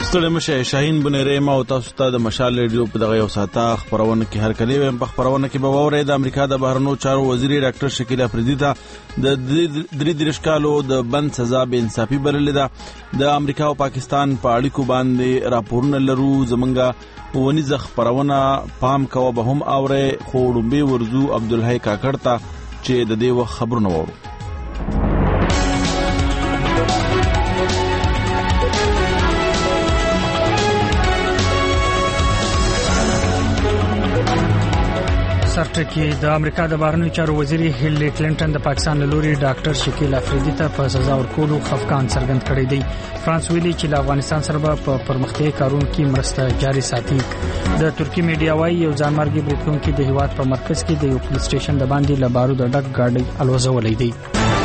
ستړي مشه شاهین بنيري ما او تاسو ته د مشال ریډیو په دغه یو ساعته خبرونه کې هر کلی ویم په خبرونه کې به ووري د امریکا د بهرنیو چارو وزیر ډاکټر شکیل افریدی ته د 3 کالو د بند سزا به انصافي بللې ده. د امریکا او پاکستان په اړیکو باندې راپورونه لرو زمونږه ونیزه خبرونه پام کوه به هم اوره خو ډومبي ورزو عبدالحی کاکړ ته چې د دې وخت خبرونه وورو. سرټکی د امریکا د بهرنیو چارو وزیر هیلری کلینټن د پاکستان له لوري ډاکټر شکیل افریدی ته په سزا ورکولو خفقان څرګند کړی دی. فرانس ویلي چې له افغانستان سره په پرمختیا کارونو کې مرسته جاري ساتي. د ترکی میډیا وايي یو ځانمرګي بریټونکو د هیواد په مرکز کې د یو پولیس سټیشن د باندې له بارود ډک ګاډي الوزولې دی.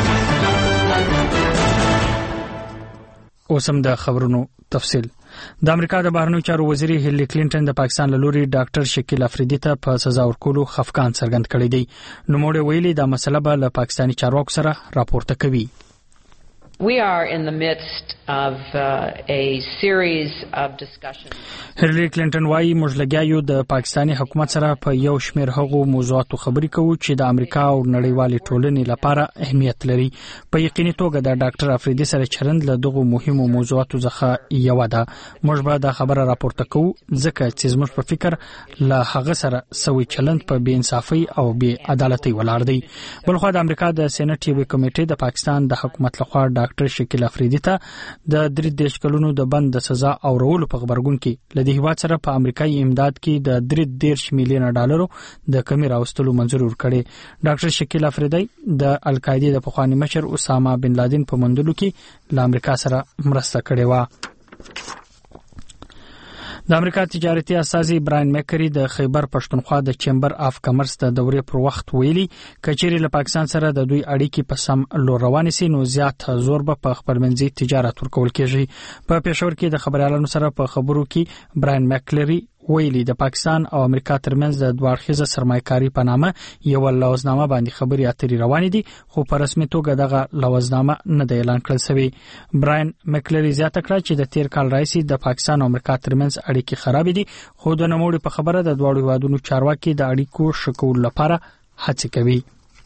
اوسم د خبرونو تفصیل. د امریکا د بهرنیو چارو وزیر هیلری کلینټن د پاکستان له لوري ډاکټر شکیل افریدی ته په سزا ورکولو خفقان څرګند کړی دی. نوموړی ویلي دا مسله به له پاکستاني چارواکو سره راپورته کوي. We are in the midst of a series of discussions. هیلری کلینټن وايي موږ لګیا یو د پاکستاني حکومت سره په یو شمېر هغو موضوعاتو خبرې کوو چې د امریکا او نړیوالې ټولنې لپاره اهمیت لري. په یقیني توګه د ډاکټر افریدی سره چرند له دغو مهمو موضوعاتو څخه یو ده. موږ به دا خبره راپورته کوو ځکه چې زموږ په فکر له هغه سره سوي چلند په بې انصافي او بې عدالتۍ ولاړ دی. بلخو د امریکا د سېنات یو کمیټې د پاکستان د حکومت لخوا ډاکټر شکیل افریدی ته د 3 کلونو د بند سزا اورولو په خبرګون کې لدی هیواد سره په امریکایي امداد کې د 3 میلیون ډالرو د کمی راوستلو منظور ورکړي. ډاکټر شکیل افریدی د القاعده د پخوانی مشر اسامه بن لادن په مندلو کې له امریکا سره مرسته کړې و. د امریکا تجارتي استازي براین میکری د خیبر پښتونخوا د چمبر اف کامرس د دورې پر وخت ویلي کچېری له پاکستان سره د دوی اړیکې په سم لور روانې سي نو زیات زور به په خپلمنځي تجارت ورکول کېږي. په پېښور کې د خبريالانو سره په خبرو کې براین میکری ویلي د پاکستان او امریکا ترمنځ د دوړخیزه سرمایه‌کاري په نامه یو لوزنامه باندې خبري اترې روانې دي خو په رسمي توګه دغه لوزنامه نه د اعلان کړل شوی. براین میکلری زیاته کړه چې د 13 کال راځي د پاکستان او امریکا ترمنځ اړیکې خراب دي خو د نوموړي په خبره د دوه هیوادونو چارواکي د اړیکو شکول لپاره هڅه کوي.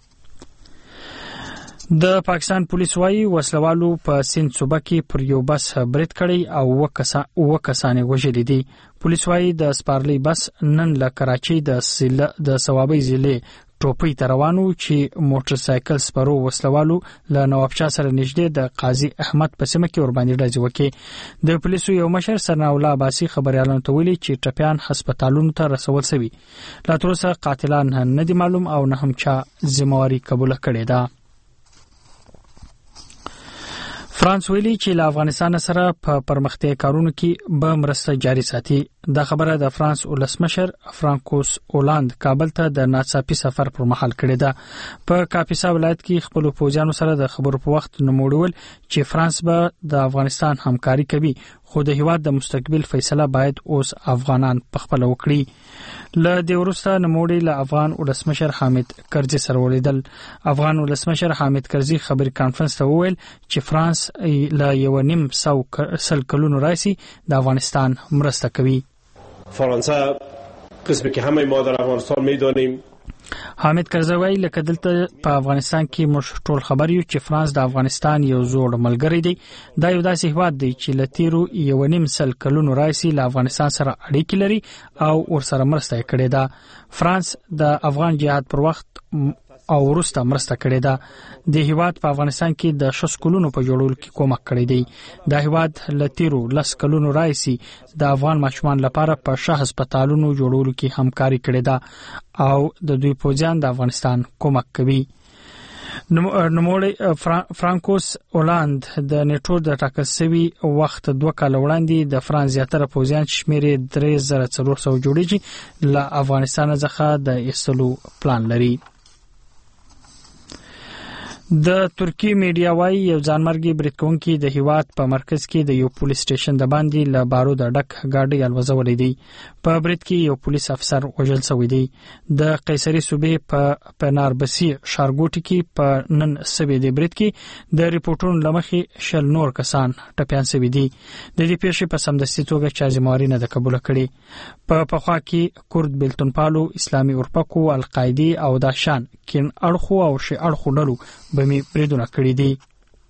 د پاکستان پولیس وايي وسلوالو په سند صوبه کې پر یو بس برید کړی او وکسانه وژلي دي. پولیس وايي د سپارلي بس نن له کراچۍ د ثوابي ضلع ټوپۍ ته روانو چې موټر سایکل سپرو وسلوالو له نوابشاه سره نږدې د قاضي احمد په سیمه کې ور باندې ډزې وکړي. د پولیسو یو مشر سرنا الله عباسي خبريالانو ته ویلي چې ټپيان هسپتالونو ته رسول شوي. لا تر اوسه قاتلان نه دي معلوم او نه هم چا ذمہواری قبول کړې ده. فرانس ویلي چې له افغانستان سره په پرمختیا کارونو کې به مرسته جاري ساتي. دا خبره د فرانس ولسمشر فرانکوس اولاند کابل ته د ناڅاپي سفر پر مهال کړې ده. په کاپیسا ولایت کې خپل پوځیانو سره د خبرو په وخت نوموړول چې فرانس به د افغانستان همکاري کوي خو د هیواد د مستقبل فیصله باید اوس افغانان په خپل وکړي. له دې وروسته نوموړي له افغان ولسمشر حامد کرزي سره ولیدل. افغان ولسمشر حامد کرزي خبري کانفرنس ته وویل چې فرانس له 1.5 کلونو راځي د افغانستان مرسته کوي. فرانسه قسمی که همه ما در افغانستان میدانیم. حامد کرزوی لکه دلته په افغانستان کې موږ ټول خبر یو چې فرانس د افغانستان یو زوړ ملګری دی. دا یو داسې هیواد دی چې لتیرو 1.5 کلونو راځي له افغانستان سره اړیکې لري او ورسره مرسته کړې ده. فرانس د افغان جهاد پر وخت او ورسته مرسته کړې ده. د هیواد په افغانستان کې د 6 کلونو په جوړولو کې کومک کړی دی. د هیواد لتیرو 10 کلونو راځي د افغان ماشومان لپاره په شاه هسپتالونو جوړولو کې همکاري کړې ده او د دوی پوځیان د افغانستان کومک کوي. نوموړی فرانکوس اولاند د نیټو د ټاکل شوی وخت 2 کال وړاندې د فرانس زیاتره پوځیان شمېر 3400 جوړیږي له افغانستان څخه د ایستلو پلان لري. د ترکی میډیا وايي یو ځانمرګي بریټونکو د هیواد په مرکز کې د یو پولیس سټیشن د باندې له بارود ډک ګاډي الوزولې دي. په برید کې یو پولیس افسر وژل شوی دی. د قیصري صوبې په پناربسي ښارګوټي کې په نن سبا د برید کې د ریپورتونو لمخې 40 نور کسان ټپيان شوي دي. د دې پیښې په سمدستي توګه چا ذمہواري نه ده قبول کړې. په پخوا کې کورد بلتونپالو، اسلامي اورپکو، القاعده او داشان کین اړخو او شی اړخو ډلو بمي بریدونه کړی دي.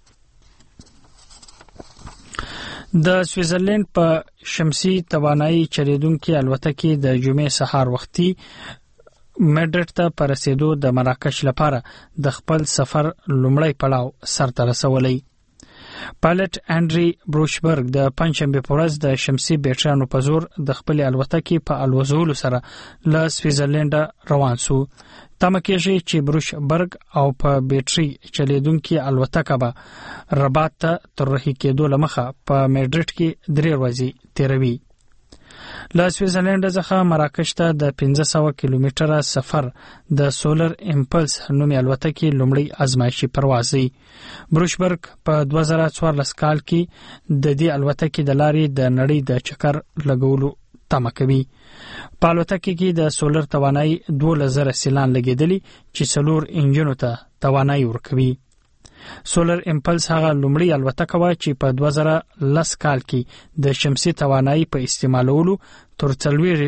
د سویټزرلند په شمسي توانایي چلیدونکو الوتکې د جمعې سهار وختي میډریډ ته پر رسیدو د مراکش لپاره د خپل سفر لومړی پړاو سرته رسولی. پایلټ انډری بروشبرګ د پنځشنبه په ورځ د شمسي بیټریانو په زور د خپل الوتکې په الوزولو سره له سویټزرلند روان شو. تمه کېږي چې بروشبرګ او په بیټري چلیدونکو الوتکه به رباط ته تر رهي کېدو لمخه په میډریډ کې 3 ورځې تیروي. له سویټزرلند څخه مراکش ته د 1500 کیلومتره سفر د سولر امپلس نومي الوتکې لومړی ازمایشي پرواز دی. بروشبرګ په 2014 کال کې د دې الوتکې د لارې د نړۍ د چکر لګولو تمه کوي. په الوتکه کې د سولر توانایي 2000 سیلان لګیدلی چې 4 انجنونو ته توانایي ورکوي. سولر امپلس هغه لومړی الوتکه و چې په 2010 کال کې د شمسي توانایي په استعمالولو تر 24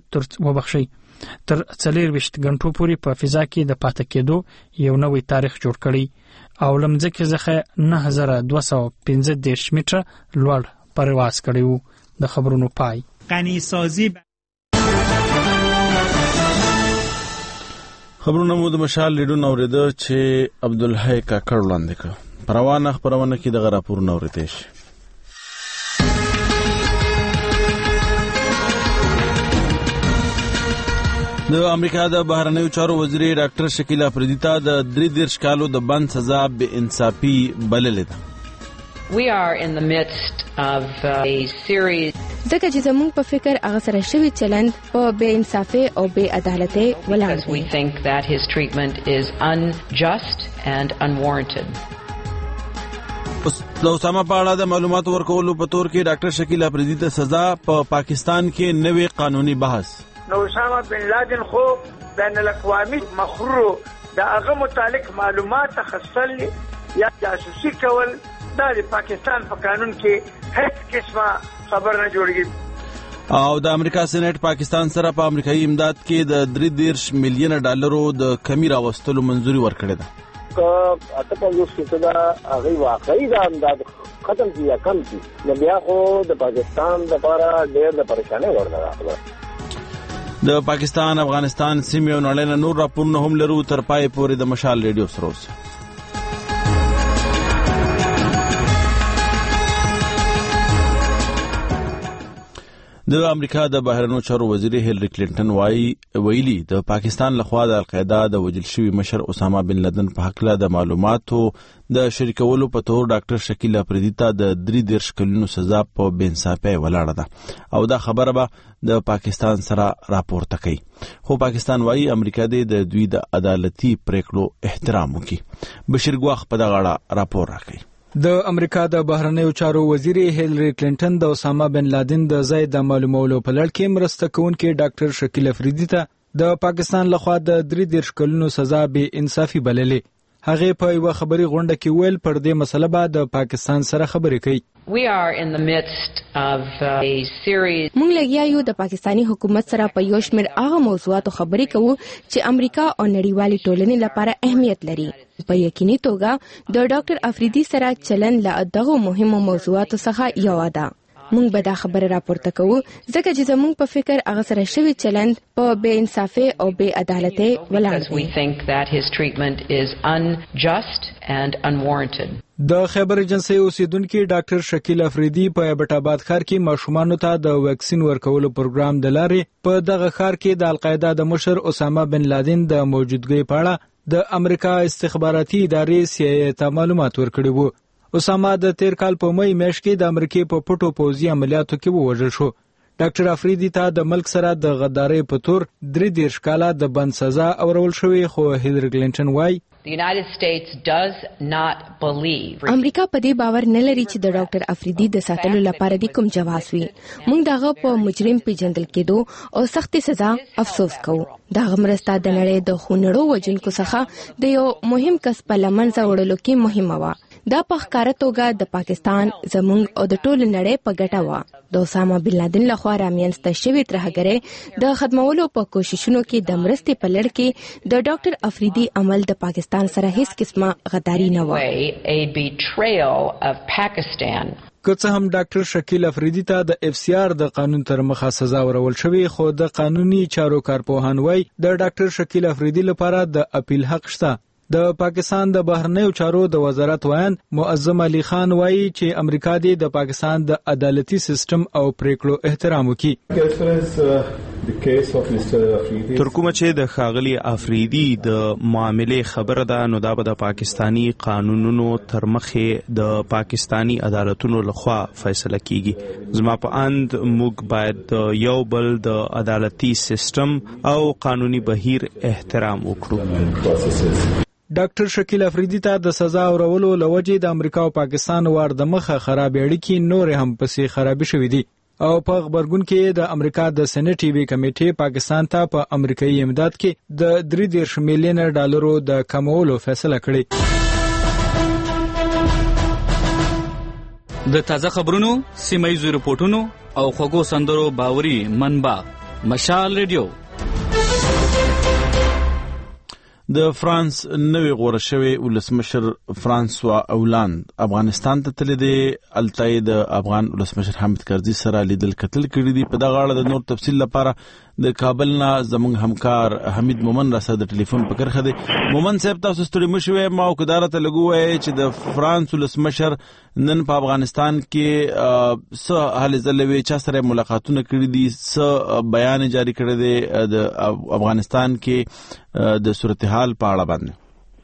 غنټو پورې په فضا کې د پاتې کېدو یو نوې تاریخ جوړ کړی او لمځکه څخه 9215 متره لوړ پرواز کړی وو. د خبرونو پای. غنیسازی خبرونه مو د مشال لیډون اوریده چې عبدالحی کاکړ وړاندې کړ. پروانه خبرونه کې د راپورونه اوریدل شي. د امریکا د بهرنیو چارو وزیر ډاکټر شکیلا افریدی د 33 کالو د بند سزا بے انصافي بللې ده. We are in the midst of a series ځکه چې زموږ په فکر هغه سره شوی چلند په بے انصافي او بے عدالتۍ ولاړ دی. We think that his treatment is unjust and unwarranted. د اسامه په اړه د معلوماتو ورکولو په تور کې ډاکټر شکیلا افریدی ته سزا په پاکستان کې نوې قانوني بحث. نو اسامه بن لادن خو بین الاقوامی مخرو د هغه متعلق معلومات تخصل یا جاسوسي کول د پاکستان په قانون کې هیڅ قسمه خبر نه جوړیږي. او د امریکا سېنات پاکستان سره په امریکایي امداد کې د 33 میلیون ډالرو د کمی راوستلو منځوري ورکړې ده. که اته په څه دا هغه واقعي د امداد ختم کیه کم کی نو بیا خو د پاکستان لپاره ډېر د پریشانه ورده. د پاکستان، افغانستان سیمې او نړۍ نور راپورونه هم لرو. تر پای پورې د مشال ریډیو سره اوسئ. د امریکا د بهرنیو چارو وزیر هیلری کلینټن ویلي د پاکستان لخوا د القاعده د وژل شوي مشر اسامه بن لادن په حق له د معلوماتو د شریکولو په تور ډاکټر شکیلا افریدی ته د 33 کلونو سزا په بے انصافۍ ولاړه ده او دا خبره به د پاکستان سره راپورته کوي. خو پاکستان وايي امریکا د دوی د عدالتي پریکړو احترام وکړي. بشیر ګواخ په دغه اړه راپور راکړي. د امریکا د بهرنیو چارو وزیر هیلری کلینټن د اسامه بن لادن د ځای د معلومولو په لړ کې مرسته کوونکي ډاکټر شکیلا افریدی ته د پاکستان لخوا د 33 کلونو سزا بې انصافي بللې. هغه په یو خبري غونډه کې ویل پر دې مسله به د پاکستان سره خبرې کوي. We are in the midst of a series. موږ لګیا یو د پاکستانی حکومت سره په یو شمېر هغه موضوعاتو خبرې کوو چې امریکا او نړیوالې ټولنې لپاره اهمیت لري. په یقیني توګه د ډاکټر افریدی سره چلن له دغه مهمو موضوعاتو څخه یو ده. موږ به دا خبره راپورته کوو ځکه چې زموږ په فکر هغه سره شوی چلند په بے انصافي او بے عدالتۍ ولاړ دی. We think that his treatment is unjust and unwarranted. د خیبر ایجنسی اوسیدونکو ډاکټر شکیلا افریدی په ایبټ آباد ښار کې ماشومانو ته د ویکسین ورکولو پروګرام د لارې په دغه ښار کې د القاعده د مشر اسامه بن لادن د موجودګۍ په اړه د امریکا استخباراتي ادارې CIA ته معلومات ورکړي وو. اسامه د تیر کال په مې میاشت کې د امریکای په پټو پوځي عملیاتو کې ووژل شو. ډاکټر افریدي ته د ملک سره د غدارۍ په تور 3 کاله د بند سزا اورول شوې، خو هیلری کلینټن وایي The United States does not believe. امریکا په دې باور نه لري چې د ډاکټر افریدي د ساتلو لپاره د کوم جواز وي. موږ دغه په مجرم پیژندل کېدو او سخت سزا افسوس کوو. دغه مرسته د نړۍ د خونړو وژونکو څخه د یو مهم کس په لمنځه وړلو کې مهمه وه. دا په ښکاره توګه د پاکستان زموږ او د ټول نړۍ په ګټه وه. د اسامه بن لادن لخوا رامنځته شوې ترهګرۍ د ختمولو په کوششونو کې د مرستې په لړ کې د ډاکټر افریدي عمل د پاکستان سره هیڅ قسمه غداري نه وه. A betrayal of Pakistan. که څه هم ډاکټر شکیل افریدي ته د FCR د قانون تر مخه سزا ورول شوې، خو د قانوني چارو کارپوهان وایي د ډاکټر شکیل افریدي لپاره د اپیل حق شته. د پاکستان د بهرنیو چارو د وزارت وایي معظم علي خان وایي چې امریکا د پاکستان د عدالتي سیستم او پریکړو احترام وکړي. تر کومه چې د ښاغلي افریدي د معاملې خبره ده، نو دا به د پاکستانی قانونونو تر مخې د پاکستانی عدالتونو لخوا فیصله کیږي. زما په اند موږ باید د یو بل د عدالتي سیستم او قانوني بهیر احترام وکړو. ډاکټر شکیل افریدي ته د سزا اورولو لوجې د امریکا او پاکستان وار د مخه خراب اړیکې نور هم پسې خراب شوې دي او په خبرګون کې د امریکا د سېنات وی کمیټې پاکستان ته په امریکایي امداد کې د 3 میلیون ډالرو د کمولو فیصله کړې. د تازه خبرونو، سیمایي رپورټونو او خوږو سندرو باوري منبع مشال ریډیو. د فرانس نوی غوړه شوی ولسمشر فرانسوا اولاند افغانستان ته تللی دی. التای د افغان ولسمشر حامد کرزي سره لیدل کتل کړي دي. په دغه اړه د نور تفصیل لپاره د کابل نه زموږ همکار حمید مومن را سره د ټلیفون په کرخه دی. مومن صاحب تاسو ستړي مشوي، ما او کدارت لګوي چې د فرانس ولسمشر نن په افغانستان کې څه حل زلوي چا سره ملاقاتونه کړي دي، څه بیان جاری کړی دی د افغانستان کې د صورتحال په اړه باندې.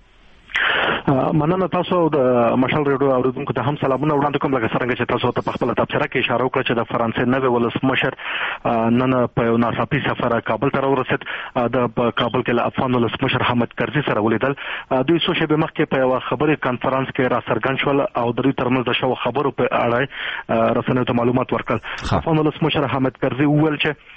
مننه تاسو د مشال ریډیو اوریدونکو ته هم سلامونه وړاندې کوم. لکه څنګه چې تاسو ته په خپل تبصره کې اشاره وکړه چې د فرانسې نوی ولسمشر نن په یو ناڅاپي سفر کابل ته ورسېد. د کابل کې له افغان ولسمشر حامد کرزي سره ولیدل. دوی څو شېبې مخکې په یو خبري کانفرنس کې را څرګند شول او د دوی ترمنځ د شوو خبرو په اړه رسنیو ته معلومات ورکړل. افغان ولسمشر حامد کرزي وویل چې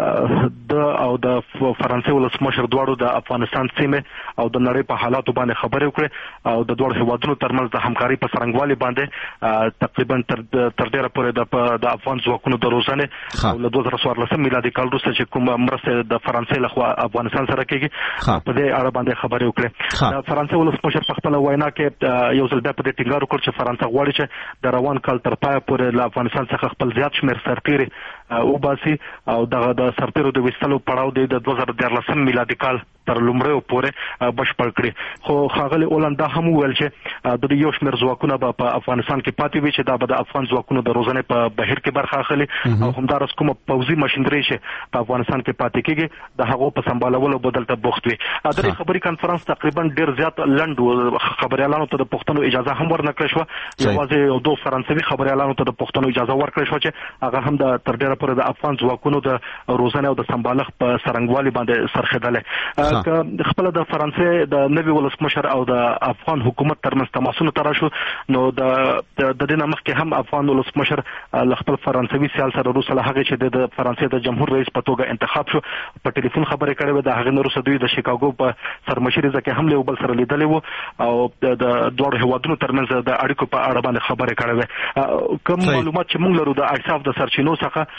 د او د فرانسې ولسمشر دواړو د افغانستان سیمه او د نړۍ په حالاتو باندې خبرې وکړې او د دوه هیوادونو ترمنځ د همکاري په څرنګوالي باندې تقریبا تر ډیره پورې د افغان ځواکونو د روزنې او له 2014 میلادي کال وروسته چې کوم مرسته د فرانسې لخوا افغانستان سره کېږي په دې اړه باندې خبرې وکړې. د فرانسې ولسمشر په خپل وینا کې یو ځل بیا په دې ټینګار وکړ چې فرانسه غواړي چې د روان کال تر پایه پورې له افغانستان څخه خپل زیات شمېر سرتیري وباسي او د سرتیرو د ویستلو پړاو د 2014 میلادي کال تر لومړیو پورې بشپړ کړي. خو ښاغلي اولند دا هم وویل چې د یو شمېر ځواکونه به په افغانستان کې پاتې وي چې دا به د افغان ځواکونو د روزنې په بهیر کې برخه اخلي او همدارس کومه پوځي ماشینري چې په افغانستان کې پاتې کېږي د هغو په سمبالولو بدل ته بوخت وي. د خبري کانفرنس تقریبا ډیر زیات لنډ خبريالانو ته د پښتنو اجازه هم ورنکړل شو. یوازې یو دوه فرانسوي خبريالانو ته د پښتنو اجازه ورکړل شو چې هغه هم د تر ډیره پورې د افغان ځواکونو د روزنې او د سمبالښت په څرنګوالي باندې سرخېدل. خپل د فرانسې د نوي ولسمشر او د افغان حکومت ترمنځ تماسونه تر شو، نو د دې مخکې هم افغان ولسمشر خپل فرانسوي سیال سره روسله هغه چې د فرانسې د جمهور رئیس په توګه انتخاب شو په ټلیفون خبرې کړې و. د هغه نورو دوی د شیکاګو په سرمشري ځکه هم له بل سره لیدلې وو او د دوه هیوادونو ترمنځ د اړیکو په اړه باندې خبرې کړې وې. کوم معلومات چې موږ لرو د اکساف د سرچینو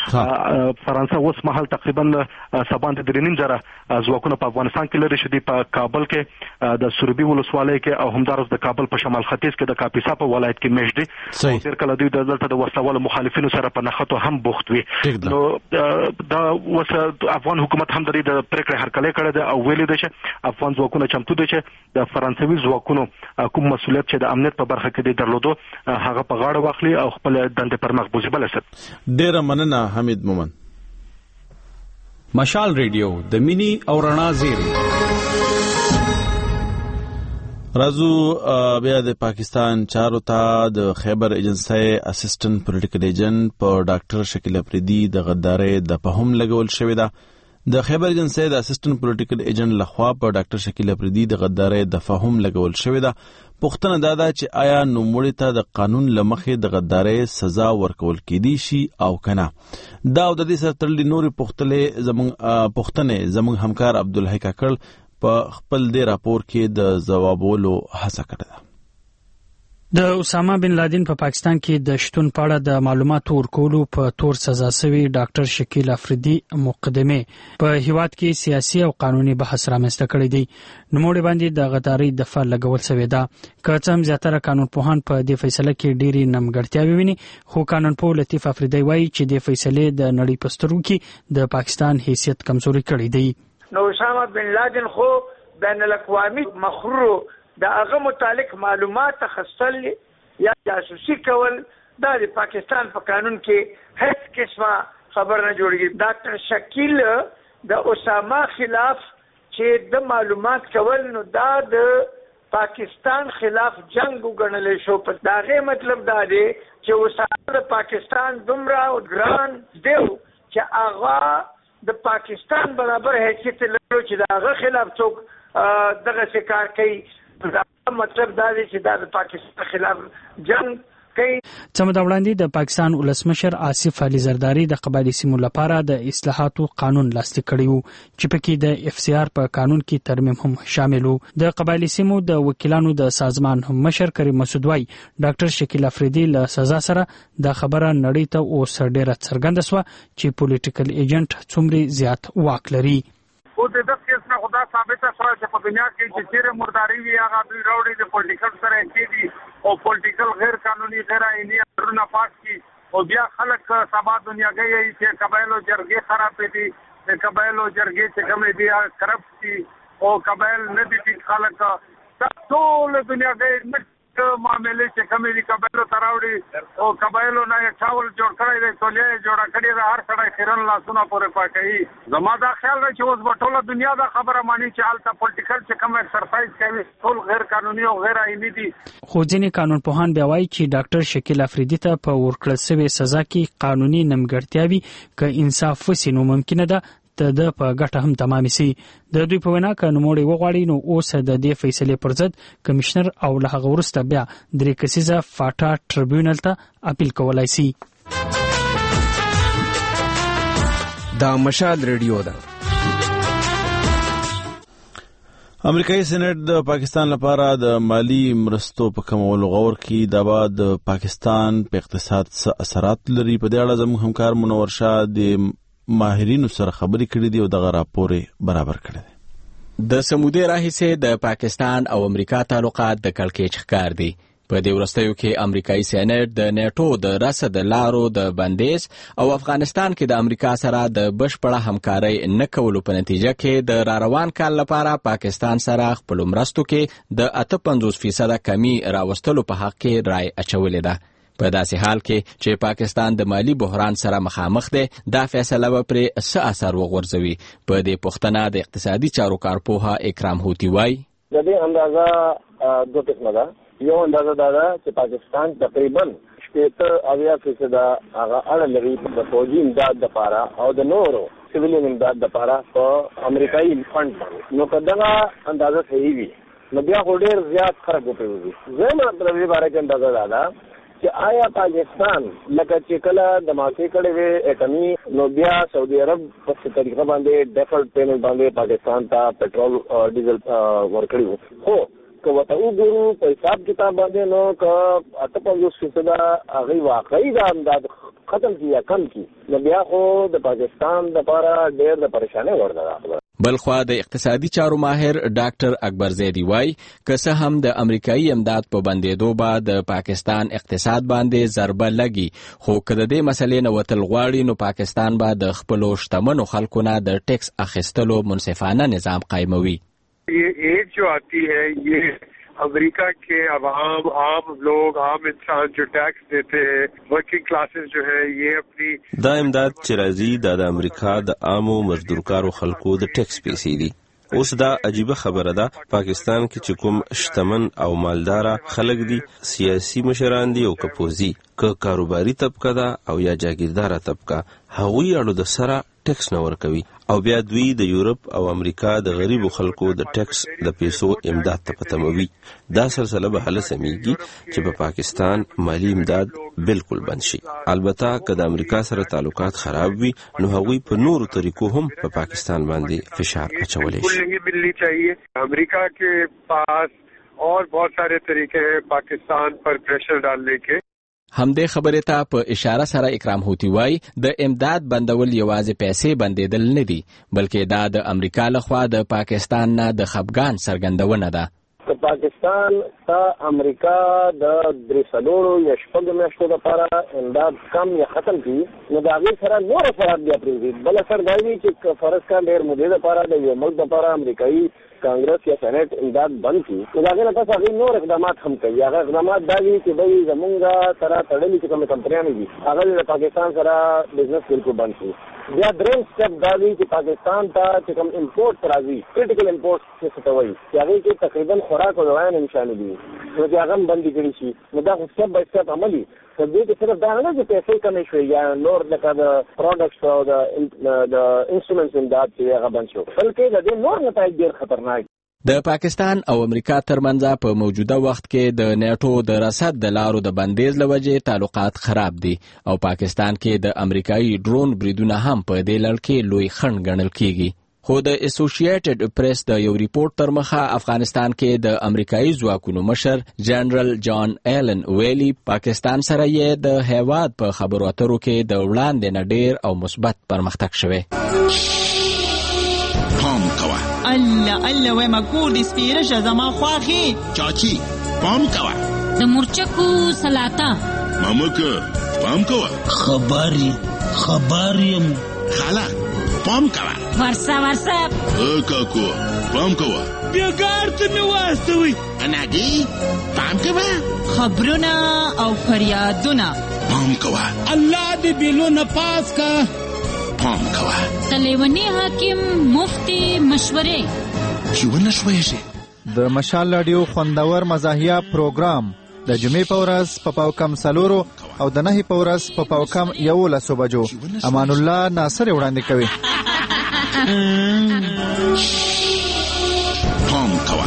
څخه فرانسه اوس مهال تقریبا سباند 3.5 ځواکونه په افغانستان کې لري چې په کابل کې د سوربي ولسوالۍ کې او همدارس د کابل په شمال ختیځ کې د کاپیسا په ولایت کې مېشت دي. ډېر کله دوی دلته د وسلوالو مخالفینو سره په نښتو هم بوخت وي. نو دا افغان حکومت هم د پریکړې هرکلی کړی دی او ویلي دی چې افغان ځواکونه چمتو دي چې د فرانسوي ځواکونو کوم مسؤلیت چې د امنیت په برخه کې دی درلودو هغه په غاړه واخلي او خپل دندې پر مخ بوځي. بل څه ډېره مننه حمید مومن. مشال ریډیو د مینی او رڼا زیری. راځو بیا د پاکستان چارو ته. د خیبر ایجنسی اسسټنټ پولیټیکل ایجنټ په ډاکټر شکیل افریدي د غدارۍ د فهم لګول شوې ده. د خیبر ایجنسی د اسسټنټ پولیټیکل ایجنټ لخوا په ډاکټر شکیل افریدي د غدارۍ د فهم لګول شوې ده. پوښتنه دا ده چې آیا نوموړي ته د قانون له مخې د غدارۍ سزا ورکول کېدی شي او کنه. دا او د دې سره تړلې نورې پوښتنې زموږ همکار عبدالحی کاکړ په خپل دې راپور کې د ځوابولو هڅه کړې ده. د اسامه بن لادن په پاکستان کې د شتون په اړه د معلوماتو ورکولو په تور سزا شوی ډاکټر شکیل افریدي مقدمه په هیواد کې سیاسي او قانوني بحث رامنځته کړی دی. نوموړي باندې د غدارۍ دفعه لګول شوې ده. که څه هم زیاتره قانونپوهان په دې فیصله کې ډېری نیمګړتیاوې ویني، خو قانونپوه لطیف افریدي وایي چې د فیصلې د نړۍ په سترګو کې د پاکستان حیثیت کمزوري کړی دی. نو اسامه بن لادن خو بین الاقوامی مخرو د هغه متعلق معلومات تخصل یا جاسوسي کول دا د پاکستان په قانون کې هیڅ قسمه خبر نه جوړیږي. ډاکټر شکیل د اسامه خلاف چې د معلومات کول نو دا د پاکستان خلاف جنگ وګڼل شو. په داغه مطلب دا دی چې اسامه د پاکستان دومره ګران دیو چې هغه د پاکستان برابر حیثیت لري چې داغه خلاف څوک دغه شکار کوي. دا مطلب دا دی چې دا د پاکستان خلاف جنگ کوي. څه وړاندې د پاکستان ولسمشر آصف علي زرداری د قبایلی سیمو لپاره د اصلاحاتو قانون لاسلیک کړی وو چې پکې د اف سی آر په قانون کې ترمیم هم شامل وو. د قبایلی سیمو د وکیلانو د سازمان هم مشر کریم مسعود وای ډاکټر شکیل افریدي له سزا سره د خبره نړۍ ته اوس ډیره څرګنده شوه چې پولیټیکل ایجنټ څومره زیات واک لري. او د دغه کیس نه خدا ثابت شوه چې په دنیا کې چې چیرې مرداري وي هغه دوی راوړي د پولیټیکل سره کېږي او پولیټیکل غیر قانوني غیر آئینی امرونه پاس کی او بیا خلک سبا دنیا گئی چې قبایلو جرګې خراب دي، د قبایلو جرګې چې کومې دي کرپټ دي او قبایل نه دي خلک ټول دنیا گئی معاملې چې کومې دي قبایلو تراوړي او قبایلو نه ټاول جوړ کړی دی، تولې جوړه کړې ده، هر سړی خیرن لاسونه پورې پاکوي. زما دا خیال دی چې اوس به ټوله دنیا دا خبره مانی چې هلته پولیټیکل چې کوم ایکسرسایز کوي ټول غیر قانوني او غیر آئیني دي. خو ځینې قانونپوهان بیا وایي چې ډاکټر شکیل افریدي ته په ورکړل شوې سزا کې قانوني نیمګړتیاوې که انصاف وسي نو ممکنه ده د په ګټه هم تمامې سي. د دوی په وینا که نوموړي وغواړي نو اوس د دې فیصلې پر ضد کمشنر او له هغه وروسته بیا 3 کسیزه فاټا ټریبیونل ته اپیل کولای سي. دا مشال ریډیو ده. امریکایي سېنات د پاکستان لپاره د مالی مرستو په کمولو غور کوي. دا به د پاکستان په اقتصاد څه اثرات لري. په دې اړه زموږ همکار منور شاه د ماهرینو سره خبرې کړې دي او دغه راپور برابر کړی دی. د سمودي راهیسې د پاکستان او امریکا تعلقات د کړکېچ ښکار دي. په دې وروستیو کې امریکایي سېنات د نیټو د رسد لارو د بندیز او افغانستان کې د امریکا سره د بشپړه همکارۍ نه کولو په نتیجه کې د راروان کال لپاره پاکستان سره خپل مرستو کې د 58% کمی راوستلو په حق کې رای اچولې ده. په داسې حال کې چې پاکستان د مالی بحران سره مخامخ دی، دا فیصله به پرې څه اثر وغورځوي؟ په دې پوښتنه د اقتصادي چارو کارپوه اکرام هوتي وایي د دې اندازه دوه قسمه ده. یو اندازه دا ده چې پاکستان تقریبا 70% هغه اړه لري د فوجي امداد لپاره او د نورو سیویلین امداد لپاره په امریکایي فند باندې. نو کداغه اندازه صحیح وي نو بیا ډېر زیات خراب وکړي. زه مطلب دې باره کې اندازه ده چې آیا پاکستان لکه چې کله د ماکې کړي وي اټمي نو بیا سعودي عرب په څه طریقه باندې ډیفالټ پیمنټ باندې پاکستان ته پټرول ډیزل ورکړي وو. خو که وته وګورو په حساب کتاب باندې نو که 58% هغه واقعي د امداد ختم کی یا کم کی نو بیا خو د پاکستان لپاره ډېر د پریشانۍ وړ ده. بلخوا د اقتصادي چارو ماهر ډاکټر اکبر زیدی وای که څه هم د امریکایي امداد په بندېدو به د پاکستان اقتصاد باندې ضربه لګي، خو که د دې مسلې نه وتل غواړي نو پاکستان به د خپلو شتمنو خلکو نه د ټیکس اخیستلو منصفانه نظام قایموي. یہ ایج جو آتی ہے یہ امریکہ کے عوام عام لوگ عام انسان جو ٹیکس دیتے ہیں ورکنگ کلاسز جو ہے یہ اپنی دا امداد چې راځي دا د امریکا د عامو مزدورکارو خلکو د ټیکس پیسې دي. اوس دا عجیبه خبره ده، پاکستان کې چې کوم شتمن او مالدار خلک دي، سیاسي مشران دي او کپوزي، که کاروباري طبقه ده او یا جاگیردار طبقه، هغوی اړو د سره ټیکس نه ورکوي او بیا دوی د یورپ او امریکا د غریبو خلکو د ټیکس د پیسو امداد ته پتموي. دا سلسله به هله سمیږي چې په پاکستان مالی امداد بالکل بند شي. البته که د امریکا سره تعلقات خراب وي نو هغوی په نورو طریقو هم په پاکستان باندې فشار اچولی شي. امریکا के पास और बहुत सारे तरीके हैं पाकिस्तान पर प्रेशर डालने के. همدې خبرې ته په اشاره سره اکرام هوتی وای د امداد بندول یوازې پیسې بندیدل نه دي، بلکې دا د امریکا لخوا د پاکستان نه د خپګان څرګندونه ده. پاکستان ته امریکا د 3 یا 4 میاشتو لپاره امداد کم یا ختم کړي نو د هغې سره نور اثرات بیا پرېږدي. بل اثر دا وي چې فرض کړه ډېر مودې لپاره د یو ملک لپاره امریکایي کانګرس یا سېنات امداد بند کړي نو د هغې نه پس هغوی نور اقدامات هم کوي. هغه اقدامات دا دي چې دوی زمونږ سره تړلي چې کومې کمپنیانې دي هغه د پاکستان سره بزنس بالکل بند کړي. بیا درېیم سټپ دا دی چې پاکستان ته چې کوم امپورټ راځي، کرټیکل امپورټ څه ته وایي، چې هغې کې تقریبا خوراک او دوایان هم شامل دي نو چې هغه هم بندي کړي شي. نو دا خو سټپ بای سټپ عملي په دې کې صرف دا نه چې پیسې کمې شوې یا نور لکه د پروډکټس او د انسټرومنټس امداد چې هغه بند شو، بلکې د دې نور نتایج ډېر خطرناک. د پاکستان او امریکا ترمنځ په موجوده وخت کې د نیټو د رسد د لارو د بندیز لوجې تعلقات خراب دي او پاکستان کې د امریکایي ډرون بریدونه هم په دې لړ کې لوی خنډ ګڼل کیږي. خو د اسوسییټډ پریس د یو ریپورت تر مخه افغانستان کې د امریکایي ځواکونو مشر جنرال جان ایلن ویلي پاکستان سره یې د هیواد په خبرو اترو کې د وړاندې نه ډېر او مثبت پرمختګ شوی. الله وای ما کور دې سپیره شه زما خواخې چاچی پام کوه د مرچکو سلاطه مامک پام کوه خبریم خاله پام کوه ورسه کاکو پام کوه بیګار ته مې واستوي اناګي پام کوه خبرونه او فریادونه پام کوه الله دې بیلونه پاس کا پام کوه تلیونی حاکم مفتی مشورې کیونه شوي شي. د مشال رادیو خوندور مزاحیه پروګرام د جمعې په ورځ په پاوکم 4 او د نهي په ورځ په پاوکم 11 بجو امان الله ناصر وړاندې کوي. پام کوه.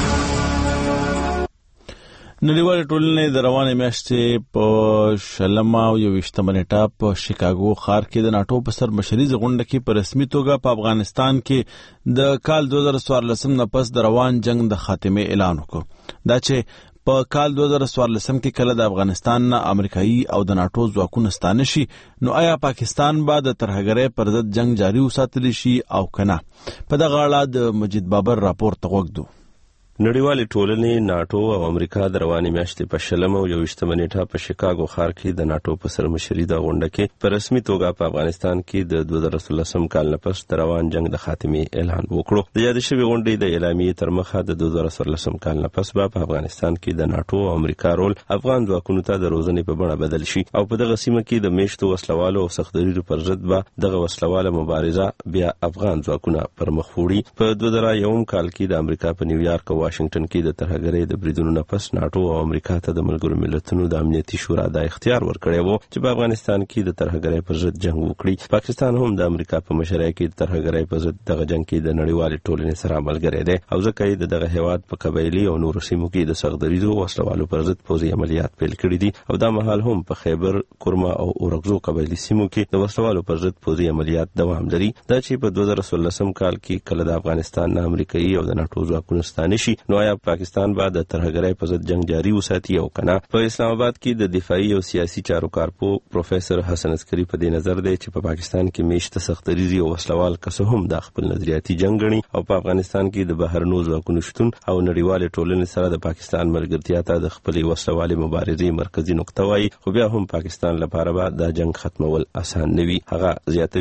نړیوالې ټولنې د روانې میاشتې په شلمه او 21 نیټه په شیکاګو ښار کې د ناټو په سرمشریزه غونډه کې په رسمي توګه په افغانستان کې د کال 2014 نه پس د روان جنگ د خاتمه اعلان وکړ. دا چې په کال 2014 کې کله د افغانستان نه امریکایي او د ناټو ځواکونه ستانه شي نو آیا پاکستان به د ترهګرۍ پر ضد جنگ جاري وساتلی شي او کنه؟ په دغه اړه د مجید بابر راپور ته وګورو. نړیوالې ټولنې ناټو او امریکا د روانې میاشتې په شلمه او 21 نیټه په شیکاګو ښار کې د ناټو په سرمشري د غونډه کې په رسمي توګه په افغانستان کې د 2014 کال نه پس د روان جنگ د خاتمې اعلان وکړو. د یاد شوی غونډې د اعلامیې تر مخه د 2014 کال نه پس په افغانستان کې د ناټو او امریکا رول افغان ځواکونو ته د روزنې په بڼه بدل شي او په دغه سیمه کې د میشتو وسلوالو او سختدریو پر ضد به دغه وسلواله مبارزه بیا افغان ځواکونه پر مخ وړي. په 2001 کال کې د امریکا په نیویارک او واشنگټن کې د ترهګرۍ د بریدونو نه پس ناټو او امریکا ته د ملګرو ملتونو د امنیتي شورا د اختیار ورکړی وو چې په افغانستان کې د ترهګرۍ پر ضد جنگ وکړي. پاکستان هم د امریکا په مشرۍ کې د ترهګرۍ پر ضد دغه جنگ کې د نړیوالې ټولنې سره ملګری دی او ځکه یې دغه هیواد په قبایلي او نورو سیمو کې د سختدریو وسلوالو پر ضد پوځي عملیات پیل کړي دي او دا مهال هم په خیبر، کورما او اورغزو قبایلي سیمو کې د وسلوالو پر ضد پوځي عملیات دوام لري. دا چې په 2016 کال کې کله د افغانستان نه امریکایي او د ناټو ځواکونه ستانه شي نو آیا پاکستان به د ترهګرۍ په ضد جنگ جاري وساتي او کنه؟ په اسلام آباد کې د دفاعي او سیاسي چارو کارپو پروفیسور حسن عسکری په دې نظر دی چې په پاکستان کې میشته سختدریزي او وسلوال کسه هم د خپل نظریاتي جنگ غني او په افغانستان کې د بهرنو ځواکونو شتون او نړیوالې ټولنې سره د پاکستان ملګرتیا ته د خپل وسلوالې مبارزې مرکزی نقطه وایي. خو بیا هم پاکستان لپاره به دا جنگ ختمول آسان نه وي. هغه زیاتوي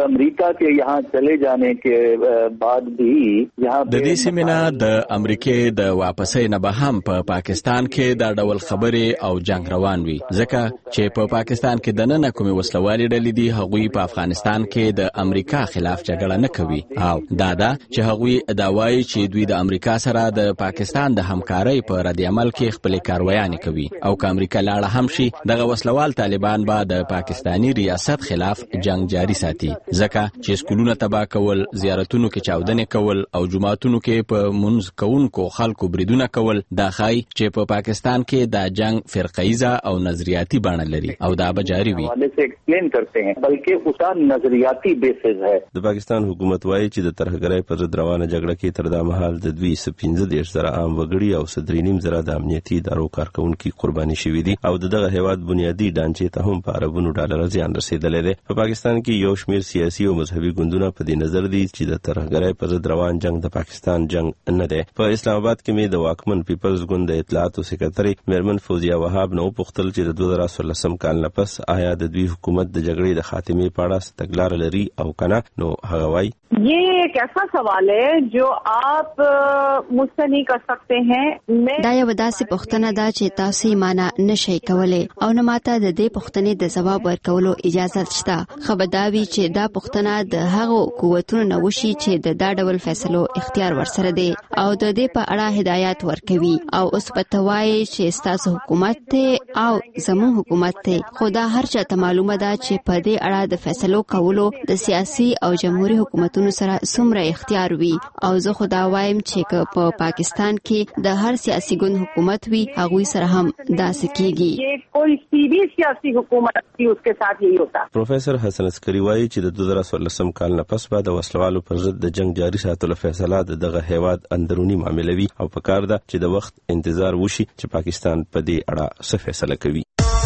अमेरिका के यहाँ चले जाने के बाद भी यहाँ د دې سیمه د امریکای د واپسۍ نه به هم په پاکستان کې دا ډول خبرې او جنگ روان وي ځکه چې په پاکستان کې د نن کومې وسلوالې ډلې دي هغوی په افغانستان کې د امریکا خلاف جګړه نه کوي او دا چې هغوی دا وایي چې دوی د امریکا سره د پاکستان د همکارۍ په رد عمل کې خپل کاروایانې کوي او که امریکا لاړه هم شي دغه وسلوال طالبان به د پاکستانی ریاست خلاف جنگ جاری ساتي ځکه چې سکولونه تباہ کول زیارتونو کې چاودنې کول او جماعتونو کې په منځ کوونکو خلکو بریدونه کول دا ښایي چې په پاکستان کې دا جنگ فرقه‌ایزه او نظریاتي بڼه لري او دا به جاری وي بلکې اوسه نظریاتي بیسز ہے د پاکستان حکومت وایي چې د ترهګرۍ پر ضد روانه جګړه کې تر دا مهال د 215,000 عام وګړي او 3.5 د امنیتي ادارو کارکونکو قرباني شوي دي او دغه هیواد بنیادی ډانچې ته هم په اربونو ډالر زیان رسیدلی دی په پاکستان کې یو شمېر سیاسي او مذهبي ګوندونه په دې نظر دي چې د ترهګرۍ پر ضد روان جنگ د پاکستان جنگ نه دی په اسلام آباد کې مې د واکمن پیپلز ګوند د اطلاعاتو سکرټري میرمن فوزیه وهاب نو پوښتل چې د 2013 کال نه پس آیا د دوی حکومت د جګړې د خاتمې په اړه تګلار لري او کنه نو هغه وایي یہ ایک ایسا سوال ہے جو آپ مجھ سے نہیں کر سکتے ہیں دا یو داسې پوښتنه ده چې تاسو یې معنا نشئ کولی او نه ماته د دې پوښتنې د ځواب ورکولو اجازه شته خو به دا وي چې دا پوښتنه د هغو قوتونو نه وشي چې د دا ډول فیصلو اختیار ورسره دی او د دې په اړه هدایت ورکوي او اوس په توای چې ستاسو حکومت ته او زموږ حکومت ته خو دا هر چا ته معلومه ده چې په دې اړه د فیصلو کولو د سیاسي او جمهوریت حکومتونو سره څومره اختیار وي او زه خو دا وایم چې په پاکستان کې د هر سیاسي ګوند حکومت وي هغوی سره هم داسې کیږي کوئی سی سیاسي حکومت کی اس کے ساتھ یہی ہوتا پروفیسر حسن عسکری وایي چې د 2013 کال نه پس بعد وسلوالو پر ضد د جنگ جاری ساتلو فیصله دغه هیواد اندرونی معاملې وي او په کار ده چې د وخت انتظار وشي چې پاکستان په دې اړه څه فیصله کوي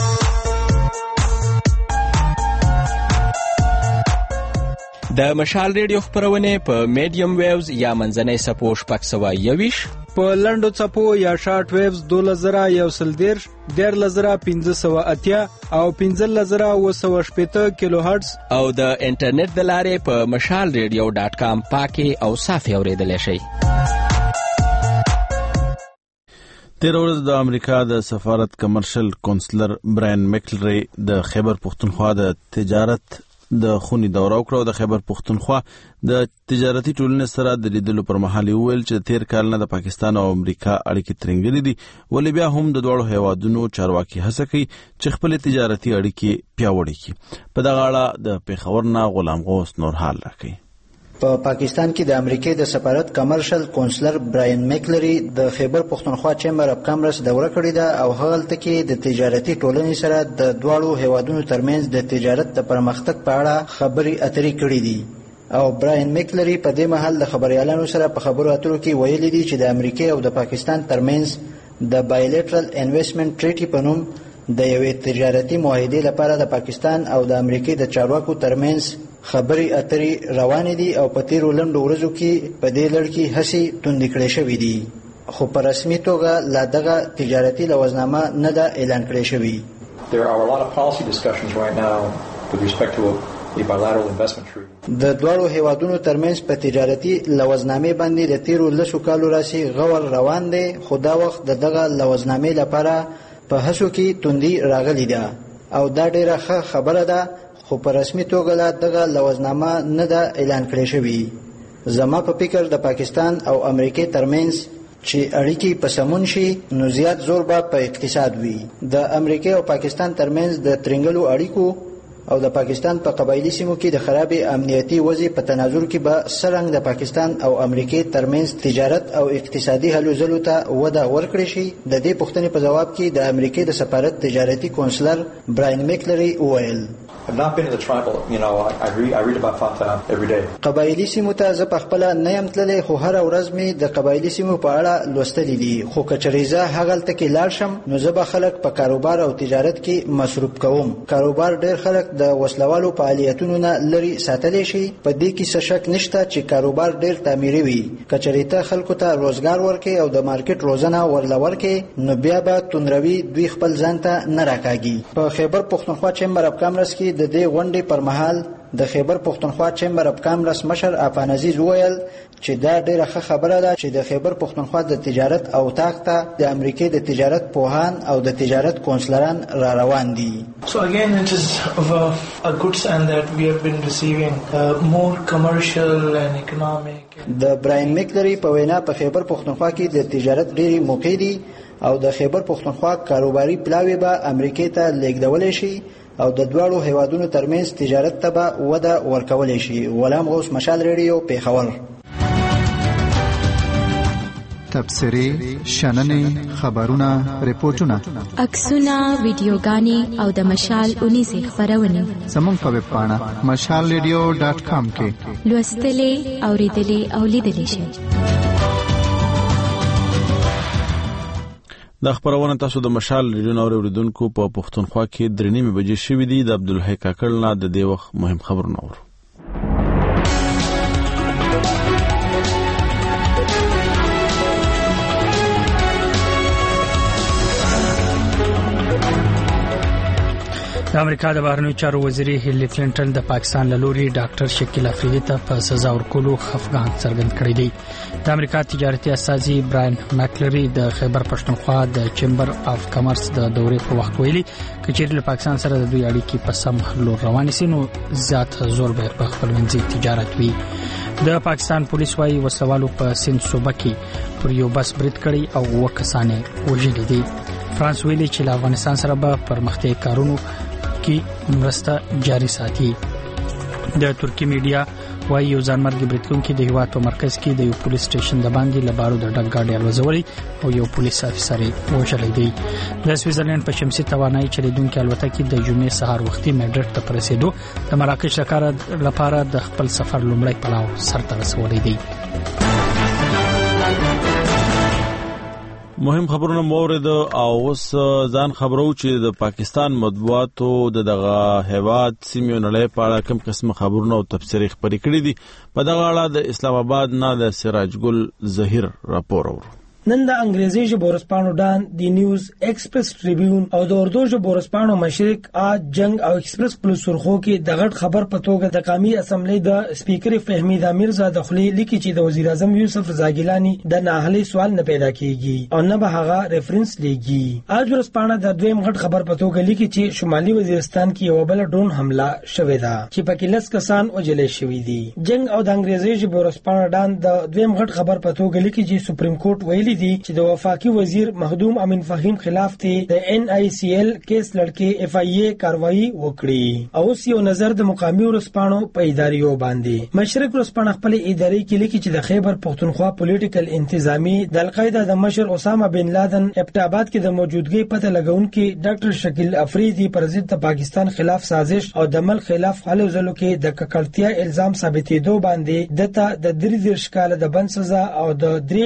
د مشال ریډیو خبرونه په میډیم ویوز یا منځنۍ سپو شپږ سوه یویش په لنډو څپو یا شارټ ویوز 2110 15580 او 15780 کیلو هرتز او د انټرنیټ د لارې په mashalradio.com پاکي او صافي اوریدلای شئ. تیر ورځ د امریکا د سفارت کمرشل کونسلر براین میکلری د خیبر پختونخوا د تجارت د خونی دوره وکړه. د خیبر پختونخوا د تجارتي ټولنې سره د لیدلو پر مهال ویل چې تیر کال نه د پاکستان او امریکا اړیکې ترنګلې دي ولې بیا هم د دوړو هیوادونو چارواکي هڅه کوي چې خپل تجارتي اړیکې پیاوړې کړي. په دغه اړه د پیښور نه غلام غوث نور حال راکړي. په پاکستان کې د امریکای د سفارت کمرشل کونسلر براین میکلری د خیبر پختونخوا چیمبر اف کامرس دوره کړې ده او هغلته کې د تجارتي ټولنې سره د دواړو هیوادونو ترمنځ د تجارت د پرمختګ په اړه خبرې اترې کړې دي او براین میکلری په دې مهال د خبريالانو سره په خبرو اترو کې ویلي دي چې د امریکای او د پاکستان ترمنځ د بایلیټرل انویسټمنټ ټریټي په نوم د یوې تجارتي معاهدې لپاره د پاکستان او د امریکای د چارواکو ترمنځ خبري اترې روانې دي او په تیرو لنډو ورځو کې په دې لړ کې هڅې توندې کړې شوې دي خو په رسمي توګه لا دغه تجارتي لوازنامه نه ده اعلان کړې شوې. There are a lot of policy discussions right now with respect to the bilateral investment treaty. د دوړو هیوادونو ترمنځ په تجارتي لوازنامې باندې د تیرو 10 کالو راسي غور روان دي خو دا وخت دغه لوازنامې لپاره په هڅو کې توندي راغلي ده او دا ډیره ښه خبره ده خو په رسمي توګه لا دغه لوازنامه نه ده اعلان کړې شوې. زما په فکر د پاکستان او امریکای ترمنځ چې اړیکې په سمون شي نو زیات زور به په اقتصاد وي. د امریکای او پاکستان ترمنځ د ترنګلو اړیکو او د پاکستان په قبایلی سیمو کې د خراب امنیتي وضع په تناظر کې به سرنګ د پاکستان او امریکای ترمنځ تجارت او اقتصادي هلو ځلو ته وده ورکړي شي. د دې پوښتنې په جواب کې د امریکای د سفارت تجارتي کونسلر براین میکلری وویل I've not been to the tribal, I read about FATA every day. قبایلی سیمو ته زه پخپله نه یم تللی خو هره ورځ مې د قبایلی سیمو په اړه لوستلی دي خو که چېرې زه هغلته کې لاړ شم نو زه به خلک په کاروبار او تجارت کې مصروف کوم. کاروبار ډېر خلک د وسلوالو فعالیتونو نه لرې ساتلی شي. په دې کې څه شک نشته چې کاروبار ډېر تعمیري وي. که چېرې ته خلکو ته روزګار ورکې او د مارکیټ روزنه ورله ورکې نو بیا به تندروي دوی خپل ځان ته نه راکاږي. په خیبر پختونخوا چیمبر اف کامرس کې د دې غونډې پر مهال د خیبر پښتونخوا چیمبر اف کامرس مشر عفان عزیز وویل چې دا ډیره ښه خبره ده چې د خیبر پښتونخوا د تجارت او طاق ته د امریکای د تجارت پوهان او د تجارت کونسلران را روان دي. So again it is of a good sign that we have been receiving more commercial and economic. د براین میکلری په وینا په خیبر پښتونخوا کې د تجارت ډیری موقع دي او د خیبر پښتونخوا کاروباري پلاوی به امریکای ته لیږدول شي او د دواړو هیوادونو ترمنځ تجارت ته به وده ورکول شي. غلام غوث، مشال ریډیو، پیښور. تبصرې، شننې، خبرونه، ریپورتونه، عکسونه، ویډیوګانې او د مشال اونیزې خبرونه زموږ په ویب پاڼه mashalradio.com کې لوستلې، اوریدلې او لیدلې شئ. دا خبرونه تاسو د مشال ریډیو نور اوریدونکو په پښتونخوا کې 3:30 بجې شوې دي. د عبدالحی کاکړ نه د دې وخت مهم خبرونه اورو. د امریکا د بهرنیو چارو وزیر هیلری کلینټن د پاکستان له لوري ډاکټر شکیل افریدي ته په سزا ورکولو خفګان څرګند کړی دی. د امریکا تجارتي استازي براین ماکلری د خیبر پښتونخوا د چیمبر اف کامرس د دورې په وخت ویلي چې له پاکستان سره د دوی اړیکې په سم لور روانې سي نو زیات زور به په خپلمنځي تجارت وي. د پاکستان پولیس وايي وسوالو په سند صوبه کې پر یو بس برید کړی او وکسانه وژلي دي. فرانس ویلي چې له افغانستان سره به پرمختګ کارونو کې مرسته جاري ساتي. د ترکی میډیا وايي یو ځانمرګي بریټونکو د هیواد په مرکز کې د یو پولیس سټیشن د باندې له بارو د ډګ ګاډي الوزولي او یو پولیس افسر وژلی دی. د سویټزرلند په شمسي توانایي چلیدونکو الوتکې د جمعې سهار وختي میډرډ ته رسیدو د مراکش لپاره د خپل سفر لومړی پړاو سرته رسولی دی. مهم خبرونه مورد او اوس ځان خبرو چې د پاکستان مطبوعاتو دغه هیواد سیمه نړۍ په اړه کوم قسم خبرونه او تفسیر خبرې کړې دي. په دغه اړه د اسلام آباد نه د سراج ګل ظهیر راپور اورو. نن د انګریزي ژبې ورسپانو ډان دی نیوز ایکسپریس ټریبیون او د اردو ژبې ورسپانو مشرق آج جنگ او ایکسپریس پلس سرخو کې د غټ خبر په توګه د قومي اسمبلی د سپیکر فهمید میرزا دخلی لیکي چې د وزیر اعظم یوسف رضا ګیلانی د ناهلي سوال نه پیدا کیږي او نه به هغه ریفرنس لیږي. آج ورسپانو د دویم غټ خبر په توګه لیکي چې شمالي وزیرستان کې یو بل ډرون حمله شوې ده چې پکې لس کسان وژل شوي دي. جنگ او د انګریزي ژبې ورسپانو ډان د دویم غټ خبر په توګه لیکي چې سپریم کورټ ویلي دي چې د وفاقي وزیر مخدوم امین فهیم خلاف ته د ان آی سی ایل کیس لړکې اف آی ای کاروایی وکړي او یو نظر د مقامی ورسپانو په اداریو باندې. مشرق ورسپانو خپل ادارې کې لیکي چې د خیبر پښتونخوا پولیټیکل انتظامی د القاعده د مشر اسامه بن لادن ابټاباد کې د موجودګۍ پته لګونکي ډاکټر شکیل افریدي پر ضد د پاکستان خلاف سازش او د ملک خلاف حلو ځلو کې د ککړتیا الزام ثابتېدو باندې دته د 33 کال د بند سزا او د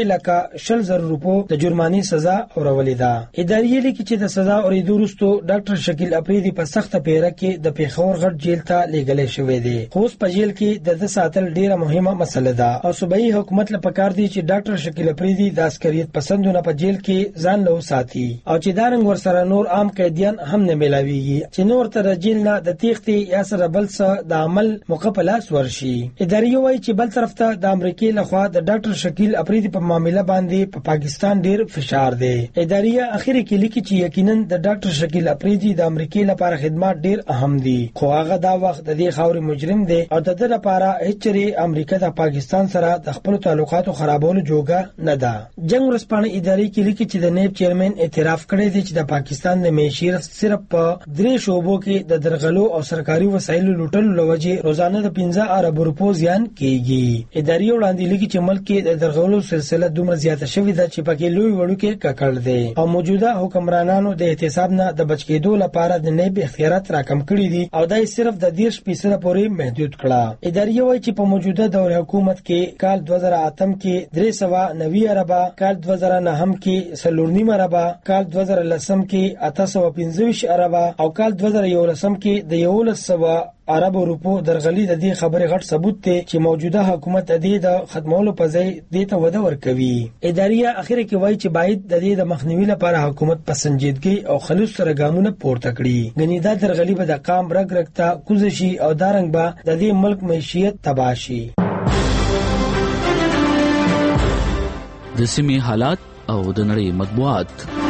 3,40,000 روپو د جرماني سزا اورولې ده. ادارې لیکي چې د سزا اورېدو وروسته ډاکټر شکیل افریدي په سخته پیره کې د پیښور غټ جیل ته لیږل شوی دی. خو په جیل کې د ساتل ډیره مهمه مسله ده او صوبایي حکومت لپاره پکار دی چې ډاکټر شکیل افریدي د عسکریت پسندونه په جیل کې ځان له ساتي او چې دارنګ ورسره نور عام قیدیان هم نه ملاويږي چې نور تر جیل نه د تیښتې یا سره بل څه د عمل مقابله ورشي. ادارې وايي چې بل طرف ته د امریکای لخوا د ډاکټر شکیل افریدي په معاملې باندې په پاکستان ډیر فشار دی. ادارې اخیری کې لیکي چې یقینا د ډاکټر شکیل افریدي د امریکای لپاره خدمات ډیر اهم دي خو هغه دا وخت د دې خاوري مجرم دی او د دې لپاره هیڅ امریکا د پاکستان سره د خپل تعلقاتو خرابولو جوګه نه ده. جنگ ورسپانه ادارې کې لیکي چې د نیب چیرمن اعتراف کړی دی چې د پاکستان د معیشت صرف په 3 شعبو کې د درغلو او سرکاري وسایلو لوټلو لوجه روزانه د 15 ارب روپو زیان کیږي. ادارې وړاندې لیکي چې ملک کې د درغلو سلسله دومره زیاته شوې ده چې پکې لوی وړو کې ککړ دي او موجوده حکمرانانو د احتساب نه د بچ کېدو لپاره د نیب اختیارات راکم کړی دي او دای صرف د 10% پورې محدود کړه. ادارې وايي چې په موجوده دور حکومت کې کال 2008 کې 390 اربه، کال 2009 کې 4.9 اربه، کال 2010 کې 825 اربه او کال 2011 کې د عرب روپو درغلي د دې خبرې غټ ثبوت دی چې موجوده حکومت د دې د ختمولو په ځای دې ته وده ورکوي. اداریه اخر کې وایي چې باید د دې د مخنیوي لپاره حکومت په سنجیدګۍ او خلوص سره ګامونه پورته کړي. غنی دا درغلي به د قام رګ رګتا کوزشي او دارنګ به د دې ملک معیشت تباه شي. د سیمې حالات او د نړۍ مطبوعات.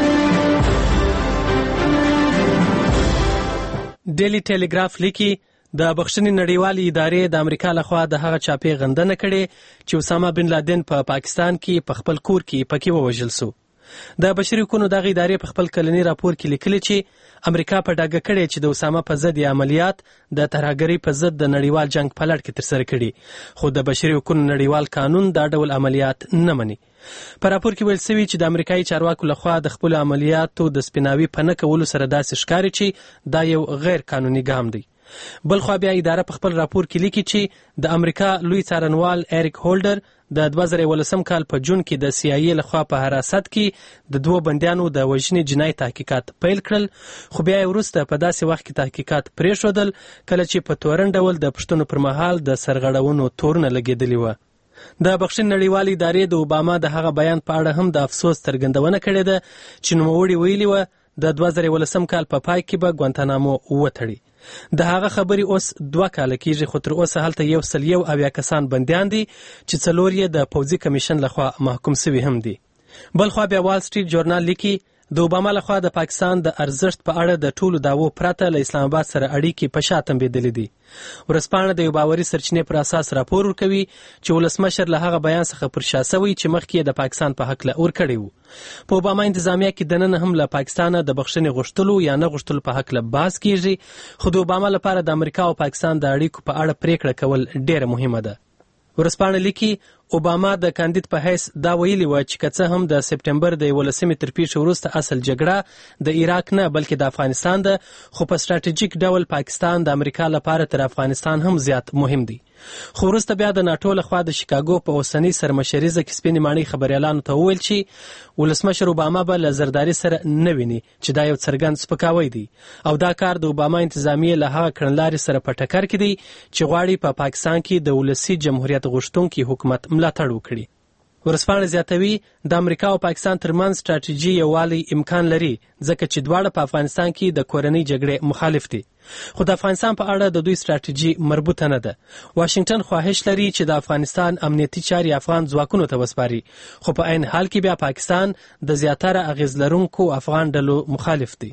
ډیلی ټیلیګراف لیکي د بخښنې نړیوالې ادارې د امریکا لخوا د هغه چاپې غندنه کړې چې اسامه بن لادن په پاکستان کې په خپل کور کې پکې ووژل سو. د بشري حقوقو دغه ادارې په خپل کلنی راپور کې لیکلي چې امریکا په ډاګه کړې چې د اسامه په ضد عملیات د ترهګرۍ په ضد د نړیوال جنگ په لړ کې ترسره کړي، خو د بشري حقوقو نړیوال قانون دا ډول عملیات نه مني. په راپور کې ویل شوی چې د امریکایي چارواکو لخوا د خپل عملیاتو د سپیناوي په نه کولو سره داسې ښکاري چې دا یو غیر قانوني ګام دی. بل خو بیا اداره په خپل راپور کې لیکي چې د امریکا لوی څارنوال ایریک هولډر د 2018 کال په جون کې د CIA لخوا په حراست کې د 2 بندیانو د وژنې جنایي تحقیقات پیل کړل، خو بیا وروسته په داسې وخت کې تحقیقات پرېښودل کله چې په تورن ډول د پښتنو پر مهال د سرغړونو تورونه لګېدلي وه. د بخښنې نړیوالې ادارې د اوباما د هغه بیان په اړه هم د افسوس څرګندونه کړې ده چې نوموړي ویلي وه د 2018 کال په پای کې به ګوانتانامو وتړي. د هغه خبرې اوس 2 کاله کېږي، خو تر اوسه هلته 101 کسان بندیان دي چې 4 یې د پوځي کمیشن لخوا محکوم شوي هم دي. بل خو بیا وال سټریټ جورنال لیکي د اوباما لخوا د پاکستان د ارزښت په اړه د ټولو داوو پرته له اسلام آباد سره اړیکې په شا تنبیدلې دي. ورځپاڼه د یو باوري سرچینې پر اساس راپور ورکوي چې ولسمشر له هغه بیان څخه پر شا سوی چې مخکې د پاکستان په حق له ورکړی وو. په اوباما انتظامیه کې دننه هم له پاکستانه د بخښنې غوښتلو یا نه غوښتلو په حق له بحث کیږي، خو د اوباما لپاره د امریکا او پاکستان د اړیکو په اړه پریکړه کول ډیره مهمه ده. ورځپاڼه لیکي اوباما د کاندید په حیث دا ویلي و چې که څه هم د سپټمبر د 11 تر پیښې وروسته اصل جګړه د عراق نه بلکې د افغانستان ده، خو په ستراتیژیک ډول پاکستان د امریکا لپاره تر افغانستان هم زیات مهم دی. خو وروسته بیا د ناټو لخوا د شیکاګو په اوسنۍ سرمشریزه کې سپینې ماڼۍ خبریالانو ته وویل چې ولسمشر اوباما به له زرداري سره نه ویني چې دا یو څرګند سپکاوی دی او دا کار د اوباما انتظامیې له هغه کړنلارې سره په ټکر کې دی چې غواړي په پاکستان کې د ولسي جمهوریت غوښتونکي حکومت ملاتړ وکړي. ورځپاڼه زیاتوي د امریکا او پاکستان ترمنځ ستراتیژي یووالی امکان لري ځکه چې دواړه په افغانستان کې د کورنۍ جګړې مخالف دي، خو د افغانستان په اړه د دوی ستراتیژي مربوطه نه ده. واشنگټن خواهش لري چې د افغانستان امنیتي چارې افغان ځواکونو ته وسپاري، خو په عین حال کې بیا پاکستان د زیاتره اغیز لرونکو افغان ډلو مخالف دی.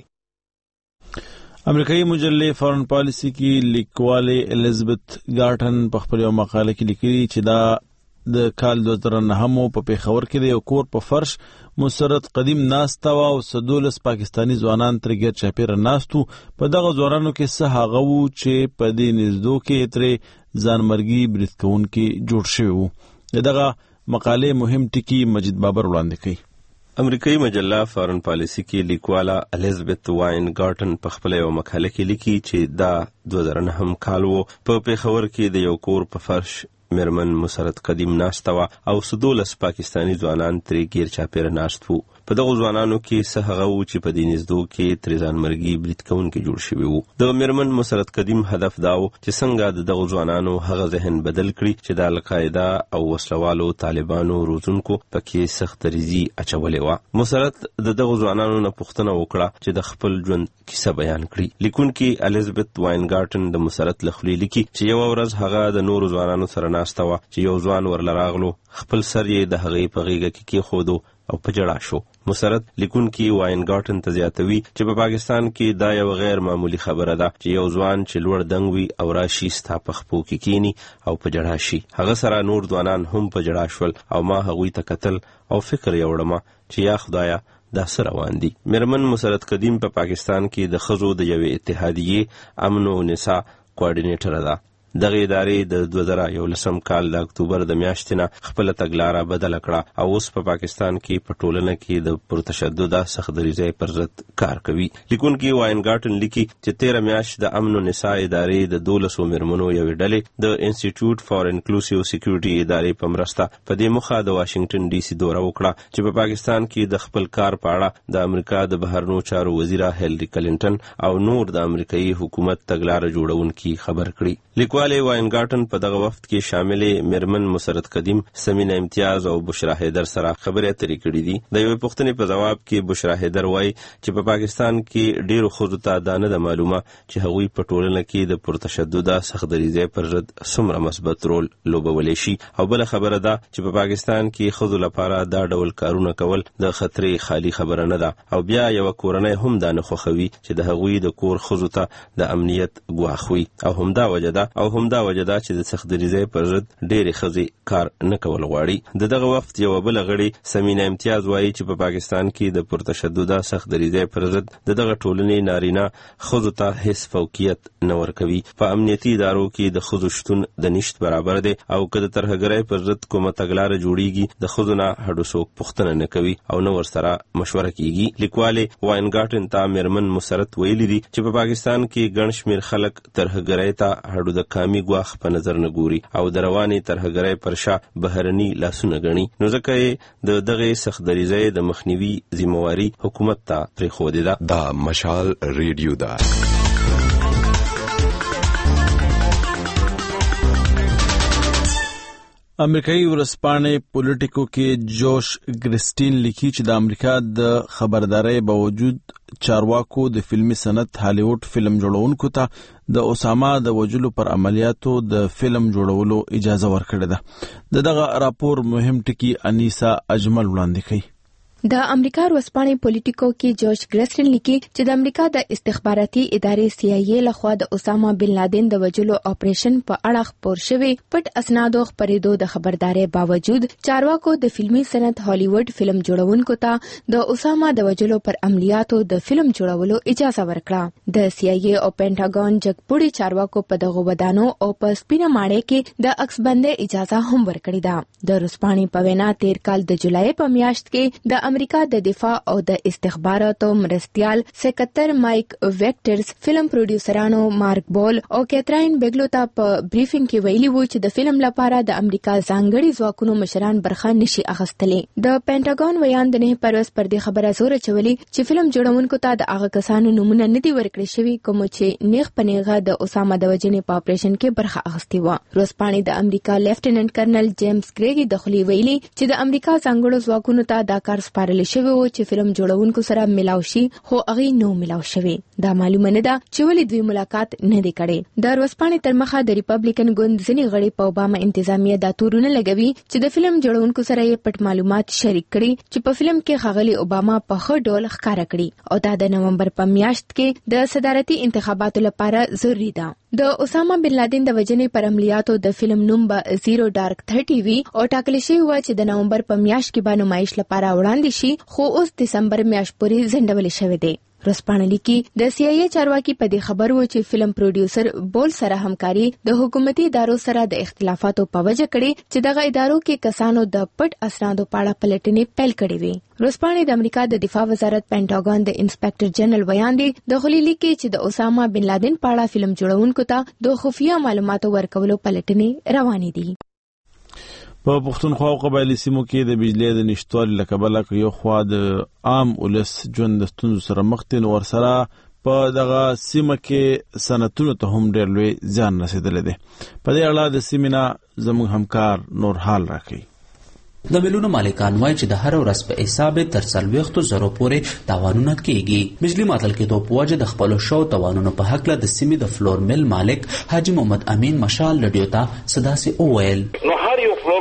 امریکایي مجلې فارن پالیسي کې لیکواله الیزابت ګارټن په خپل یو مقاله کې لیکلي چې دا د کال 2009 په پیښور کې د یو کور په فرش مسرت قدیم ناستا او 12 پاکستانی ځوانان ترګر چاپیره ناستو. په دغه ځوانانو کې څه هغه وو چې په دې نږدو کې ترې ځانمرګي برید کوونکي جوړ شوي وو. دغه مقاله مهم ټکی مجید بابر وړاندې کوي. امریکایي مجله فارن پالیسي کې لیکواله الیزابت واین ګارټن په خپل یو مقاله کې لیکي چې دا 2009 کال وو. په پیښور کې د یو کور په فرش میرمن مسرت قدیم ناسته وه او 12 پاکستانی ځوانان ترې غیر چاپیره ناست وو. په دغو ځوانانو کې څه هغه وو چې په دې نږدو کې ترې ځانمرګي برید کوونکي جوړ شوي وو. د میرمن مسرت قدیم هدف دا و چې څنګه د دغو ځوانانو هغه ذهن بدل کړي چې د القاعده او وسلوالو طالبانو روزونکو پکې سخت ریزي اچولې وه. مسرت د دغو ځوانانو نه پوښتنه وکړه چې د خپل ژوند کیسه بیان کړي. لیکونکي الیزابت واین ګارټن د مسرت له خولې لیکي چې یوه ورځ هغه د نورو ځوانانو سره ناسته وه چې یو ځوان ورله راغلو، خپل سر یې د هغې په غېږه کې کېښودو او په ژړا شو. مسرت لیکونکي واین ګارټن ته زیاتوي چې په پاکستان کې دا یو غیر معمولی خبره ده چې یو ځوان چې لوړ دنګ وي او راشي ستا په خپو کې کینی او په ژړا شي. هغه سره نور ځوانان هم په ژړا شول او ما هغوی ته کتل او فکر یې وړم چې یا خدایا دا څه روان دي. میرمن مسرت قدیم په پاکستان کې د ښځو د یوې اتحادیې امن او نساء کوارډینیټر ده. دغه ادارې د 2011 کال د اکتوبر د میاشتې نه خپل تګلاره بدل کړه او اوس په پاکستان کې په ټولنه کې د پرتشدد سخت دریځۍ پر ضد کار کوي. لیکونکي واینګارټن لیکي چې 13 میاشت د امن او نساء ادارې د 12 میرمنو یوې ډلې د انسټیټیوټ فار انکلوسیو سکیورټي ادارې په مرسته په دې مخه د واشنگټن ډي سي دوره وکړه چې په پاکستان کې د خپل کار په اړه د امریکا د بهرنیو چارو وزیره هیلری کلینټن او نور د امریکایي حکومت تګلاره جوړونکي خبر کړي. لیکواله واینګارټن په دغه وخت کې شاملې میرمن مسرت قدیم، سمینا امتیاز او بشرا حیدر سره خبرې اترې کړې دي. د یوې پوښتنې په جواب کې بشرا حیدر وایي چې په پاکستان کې ډیرو ښځو ته دا نه ده معلومه چې هغوی په ټولنه کې د پرتشدد سخت دریځۍ پر ضد څومره مثبت رول لوبولی شي. او بله خبره ده چې په پاکستان کې ښځو لپاره دا ډول کارونه کول د خطرې خالی خبره نه ده. او بیا یوه کورنۍ هم دا نه خوښوي چې د هغوی د کور ښځو ته د امنیت ګواښ وي. او همدا وجه ده چې د سخت دریځۍ پر ضد ډېرې ښځې کار نه کول غواړي. د دغه وخت یوه بله غړې سمینا امتیاز وایي چې په پاکستان کې د پرتشدد سخت دریځۍ پر ضد د دغه ټولنې نارینه ښځو ته هیڅ فوقیت نه ورکوي. په امنیتي ادارو کې د ښځو شتون د نشت برابر دی او که د ترهګرۍ پر ضد کومه تګلاره جوړیږي د ښځو نه هډو څوک پوښتنه نه کوي او نه ورسره مشوره کیږي. لیکوالې واینګارټن ته میرمن مسرت ویلي دي چې په پاکستان کې ګڼ شمېر خلک ترهګرۍ ته هډو د کامي ګواښ په نظر نه ګوري او د روانې ترهګرۍ پر شا بهرني لاسونه ګڼي. نو ځکه یې د دغه سخت دریځۍ د مخنیوي ذمہواري حکومت ته پرېښودې ده. دا مشال ریډیو ده. امریکایي ورځپاڼې پولیټیکو کې جوش ګریسټین لیکي چې د امریکا د خبردارۍ باوجود چارواکو د فلمي صنعت هالیوډ فلم جوړونکو ته د اسامه د وژلو پر عملیاتو د فلم جوړولو اجازه ورکړې ده. دغه راپور مهم ټکی انیسا اجمل وړاندې کوي. د امریکا ورځپاڼې پولیټیکو کې جوش ګریسټین لیکي چې د امریکا د استخباراتي ادارې CIA لخوا د اسامه بن لادن د وژلو اپریشن په اړه خبر شوی پټ اسنادو خبرېدو د خبرداري باوجود چارواکو د فلمي صنعت هالیوډ فلم جوړونکو ته د اسامه د وژلو پر عملیاتو د فلم جوړولو اجازه ورکړه. د CIA او پینټاګون جګپوړي چارواکو په دغه ودانو او په سپینه ماڼۍ کې د عکس بندۍ اجازه هم ورکړې ده. د ورځپاڼې په وینا 13 کال د جولای په میاشت کې د امریکا د دفاع او د استخباراتو مرستیال سکتر مایک ویکټرز فلم پروډیوسرانو مارک بول او کیتراین بیګلو ته په بریفینګ کې ویلي وو چې د فلم لپاره د امریکا ځانګړي ځواکونو مشران برخه نشي اخیستلې. د پینټاګون ویان د نه پروس پر دې خبره زور چولی چې فلم جوړونکو ته د هغه کسانو نمونه نه دی ورکړی شوی کوم چې نیغ پنیغه د اسامه د وژنې په اپریشن کې برخه اخیستې و. ورځپاڼې د امریکا لیفټیننټ کرنل جیمز ګریګي دخلي ویلي چې د امریکا ځانګړو ځواکونو ته دا کار سپارل شوی و چې فلم جوړونکو سره ملاو شي خو هغه نو ملاو شوی. دا معلومه نه ده چې ولې دوی ملاقات نه دی کړی. د ورځپاڼې تر مخه د ریپبلیکن ګوند ځینې غړي په اوباما انتظامیه دا تورونه لګوي چې د فلم جوړونکو سره یې پټ معلومات شریک کړي چې په فلم کې ښاغلي اوباما په ښه ډول ښکاره کړي او دا د نومبر په میاشت کې د صدارتي انتخاباتو لپاره ضروري ده. د اسامه بن لادن د وژنې پر عملیاتو د فلم نوم به زیرو ډارک 30 وی او ټاکل شوی و چې د نومبر په میاشت کې به نمایش لپاره وړاندې شي خو اوس دسمبر میاشت پورې ځنډول شوی دی. ورځپاڼه لیکي د CIA چارواکي په دې خبر و چې فلم پروډیوسر بول سره همکاري د حکومتي ادارو سره د اختلافاتو په وجه کړي چې دغه ادارو کې کسانو د پټ اسنادو په اړه پلټنې پیل کړې وي. ورځپاڼې د امریکا د دفاع وزارت پینټاګون د انسپکټر جنرال ویان دي د خلی لیکي چې د اسامه بن لادن په اړه فلم جوړونکو ته د خفیه معلوماتو ورکولو پلټنې روانې دي. په پښتونخوا او قبایلی سیمو کې د بجلی د نشټوالي له کبله یو خوا د عام ولس ژوند د ستونزو سره مخ دي نو ورسره په دغه سیمه کې صنعتونو ته هم ډېر لوی زیان رسېدلی دی. په دې اړه د سیمې نه زموږ همکار نور حال راکوي. د ملونو مالکان وایي چې د هر ورځ په حساب تر 40,000 پورې تاوانونه کیږي. بجلی معطل کېدو په وجه د خپلو شو تاوانونو په هکله د سیمې د فلور مل مالک حاجي محمد امین مشال رادیو ته صدا سي وویل. نو هر یو فلور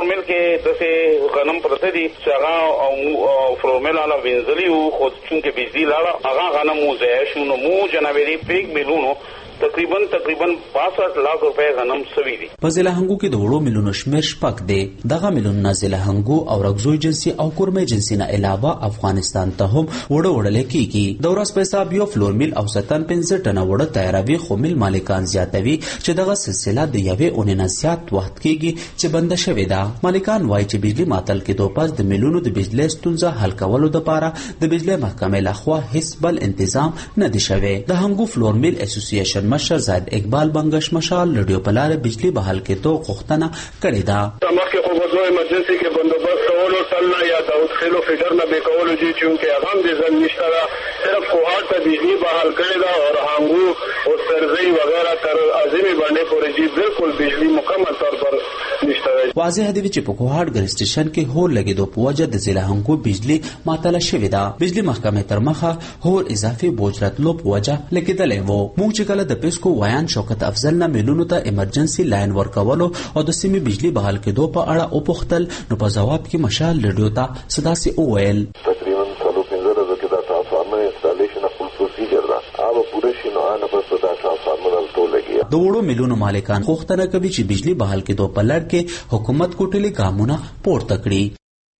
فلور مل کې دسه غنم پرته دي چې هغه او فلور مل علا وینځلی او خو چونکه بجلی لاړه هغه غنم موزه شنو مو جنابری پیګ ملونو تقریبا 62 लाख रुपए غنم سوي دي. په ضلع هنګو کې د وړو ملونو شمیر شپږ دی. دغه ملونه ضلع هنګو او رغزوی جنسي او کورمه جنسي نه علاوه افغانستان ته هم وړل کیږي. د ورځ په حساب یو فلور مل او 57 ټنه وړه تیاروي خو مل مالکان زیاتوي چې دغه سلسله د یوې اونۍ نه زیات وخت کیږي چې بنده شوې ده. مالکان وایي چې بجلی معطل کېدو پس د ملونو د بجلی ستونزه حل کولو لپاره د بجلی محکمې لخوا هیڅ بل تنظیم نه دی شوی. د هنګو فلور مل اسوسییشن مشر زید اقبال بنگش مشال رادیو پلار بجلی بحال کېدو غوښتنه کړې ده. مخکې خو په دوه ایمرجنسي کې بندوبست کولو تلنه یا داود خیلو فیډر نه به کولو دي چې هغه هم د ځن نشته ده. صرف کوهاټ ته بجلی بحال کړې ده او هنګو او سرزی وغیرہ تر عظیمي باندې پورې جی بالکل بجلی مکمل طور پر نشته ده. واضح دی چې په کوهاټ ګر سټیشن کې هور لګېدو په وجه د ضلع هنګو بجلی معطله شوې ده. بجلی محکمې تر مخه هور اضافي بوج راتلو په وجه لګېدلی و. موږ چې کله د پیسکو ویان شوکت افضل نه ملونو ته ایمرجنسي لاین ورکولو او د سیمې بجلی بحال کېدو په اړه او پوښتل نو په جواب کې مشال رادیو ته صداسي وویل تقریبا 15 کې دا ټرانسفارمر انسټالیشن خپل پروسیجر دا هغه پوره شي نو ان بس دا ټرانسفارمر ټول لګي. د وړو ملونو مالکان غوښتنه کوي چې بجلی بحال کېدو په لړ کې حکومت کوټلي ګامونه پورته کړي.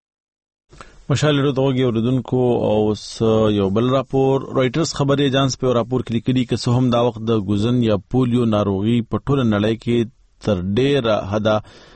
مشال رودوږي اوردونکو او یو بل راپور رائټرز خبري ایجنس په راپور کې لیکلي چې څه هم دا وخت د ګوزن یا پولیو ناروغي په ټوله نړۍ کې تر ډیر حدا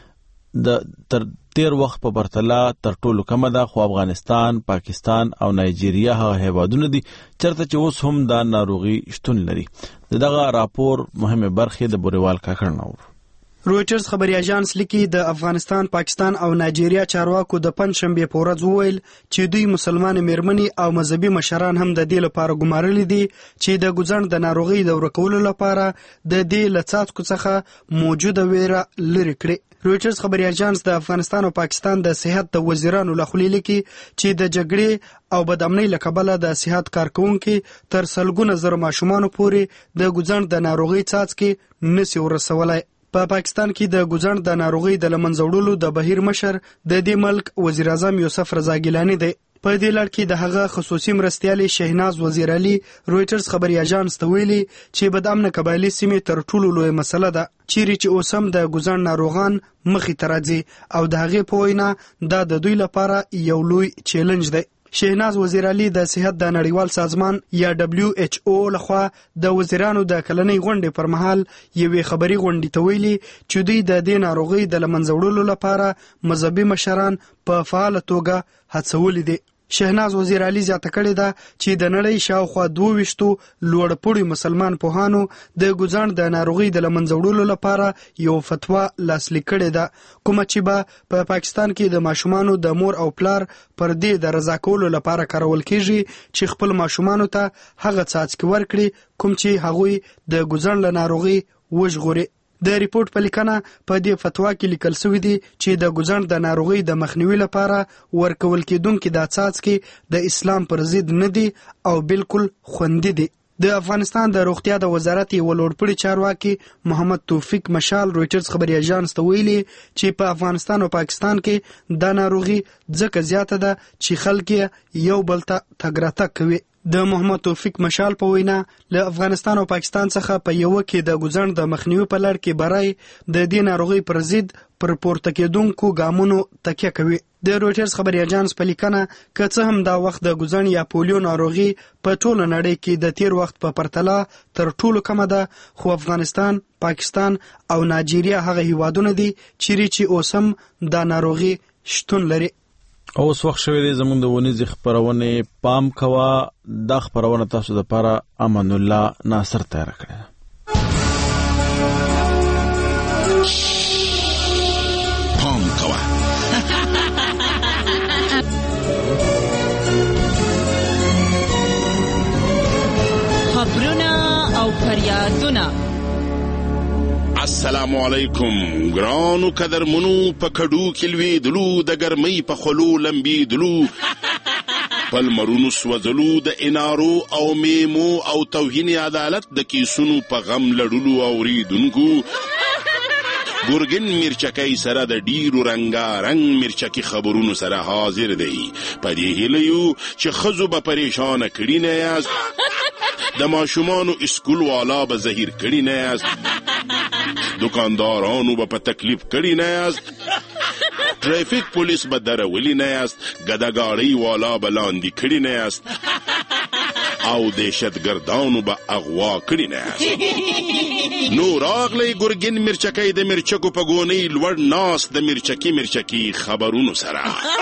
د تر تیر وخت په پرتله تر ټولو کم ده، خو افغانستان، پاکستان او نایجیریا هغه هیوادونه دي چرته چې اوس هم دا ناروغي شتون لري. دغه راپور مهمه برخه د بوریوال کاکړ نور. رويټرز خبري اژانس لیکي د افغانستان، پاکستان او نایجیریا چارواکو د پنځشنبه په ورځ وویل چې دوی مسلمان میرمنې او مذهبي مشران هم د دې لپاره ګمارلي دي چې د ګوزن د ناروغي د ورکولو لپاره د دې لڅاتکو څخه موجوده ویره لري کړي. رويټرز خبري اژانس د افغانستان او پاکستان د صحت د وزیرانو لخوا لیکي چې د جګړې او بدامنۍ له کبله د صحت کارکونکو تر سلګونه زره ماشومان پورې د ګوزن د ناروغي څاڅکي نسی ورسولای. په پاکستان کې د ګوزن د ناروغي د لمنځه وړلو د بهیر مشر د دې ملک وزیر اعظم یوسف رضا ګیلانی دی. په دې لړ کې د هغه خصوصي مرستیالي شهناز وزیر علي رويټرز خبري اژانس ته ویلي چې بدامنه قبایلی سیمې تر ټولو لوی مسله ده چیرې چې اوسم د ګوزن ناروغان مخې ته راځي او د هغې په وینا دا د دوی لپاره یو لوی چیلنج دی. شهناز وزیر علي د صحت د نړیوال سازمان یا WHO لخوا د وزیرانو د کلنۍ غونډې پر مهال یوې خبري غونډې ته ویلي چې دوی د دې ناروغي د لمنځه وړلو لپاره مذهبي مشران په فعال توګه هڅولي دي. شهناز وزیر علي زیاته کړې ده چې د نړۍ شاوخوا 22 لوړپوړي مسلمان پوهانو د ګوزن د ناروغي د لمنځه وړلو لپاره یو فتوا لاسلیک کړې ده، کومه چې په پاکستان کې د ماشومانو د مور او پلار پر دې د رضا کولو لپاره کارول کیږي چې خپل ماشومانو ته هغه څاڅکي ورکړي کوم چې هغوی د ګوزن له ناروغي وژغوري. د ریپورت په لیکنه په دې فتوا کې لیکل شوی دی چې د ګوزن د ناروغي د مخنیوي لپاره ورکول کېدونکي د څاڅکي د اسلام پر ضد نه دي او بالکل خوندي دي. د افغانستان د روغتیا د وزارت یو لوړپوړي چارواکي محمد توفیق مشال رويټرز خبري اژانس ته ویلي چې په افغانستان او پاکستان کې د ناروغي ځکه زیاته ده چې خلک یو بل ته تګراتک کوي. د محمد توفیق مشال په وینا له افغانستان او پاکستان څخه په یو کې د ګوزن د مخنیوي په لړ کې برای د دې ناروغي پر ضد پر پورته کېدونکو ګامونو تکیه کوي. د رويټرز خبري اژانس په لیکنه که څه هم دا وخت د ګوزن یا پولیو ناروغي په ټوله نړۍ کې د تیر وخت په پرتله تر ټولو کمه ده، خو افغانستان، پاکستان او نایجیریا هغه هیوادونه دي چې اوسم دا ناروغي شتون لري. اوس وخت شوی دی زموږ د ونیزې خپرونې پام کوه. دا خپرونه تاسو دپاره امان الله ناصر تیاره کړې ده. پام کوه. خبرونه او فریادونه. السلام علیکم ګرانو قدرمنو، په کډو کې لوېدلو، د ګرمۍ په خولو لمبېدلو، په لمرونو سوځلو، د انارو او میمو او توهین عدالت د کیسونو په غم لړلو اوریدونکو، ګورګین مرچکی سره د ډیرو رنګارنګ مرچکی خبرونو سره حاضر دی. په دې هیله یو چې ښځو به پریشانه کړي نه یاست، د ماشومانو اسکول والا به زهیر کړي نه یاست، دکاندارانو به په تکلیف کړي نه یاست، ټریفیک پولیس به درولي نه یاست، ګداګاړۍ والا به لاندې کړي نه یاست او دهشتګردانو به اغوا کړي نه یاست. نو راغلی ګورګین مرچکی د مرچکو په ګونۍ لوړ ناست د مرچکی خبرونو سره.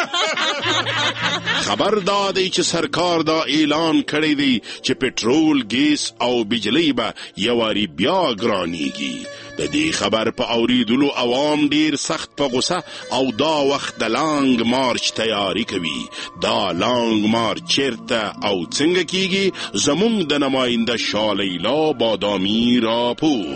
خبر دا دی چې سرکار دا اعلان کړی دی چې پټرول، ګیس او بجلی به یواري بیا ګرانیږي. د دې خبر په اوریدلو عوام ډیر سخت په غوسه او دا وخت د لانګ مارچ تیاری کوي. دا لانګ مارچ چیرته او څنګه کیږي؟ زمونږ د نماینده شالیلا بادامی راپور.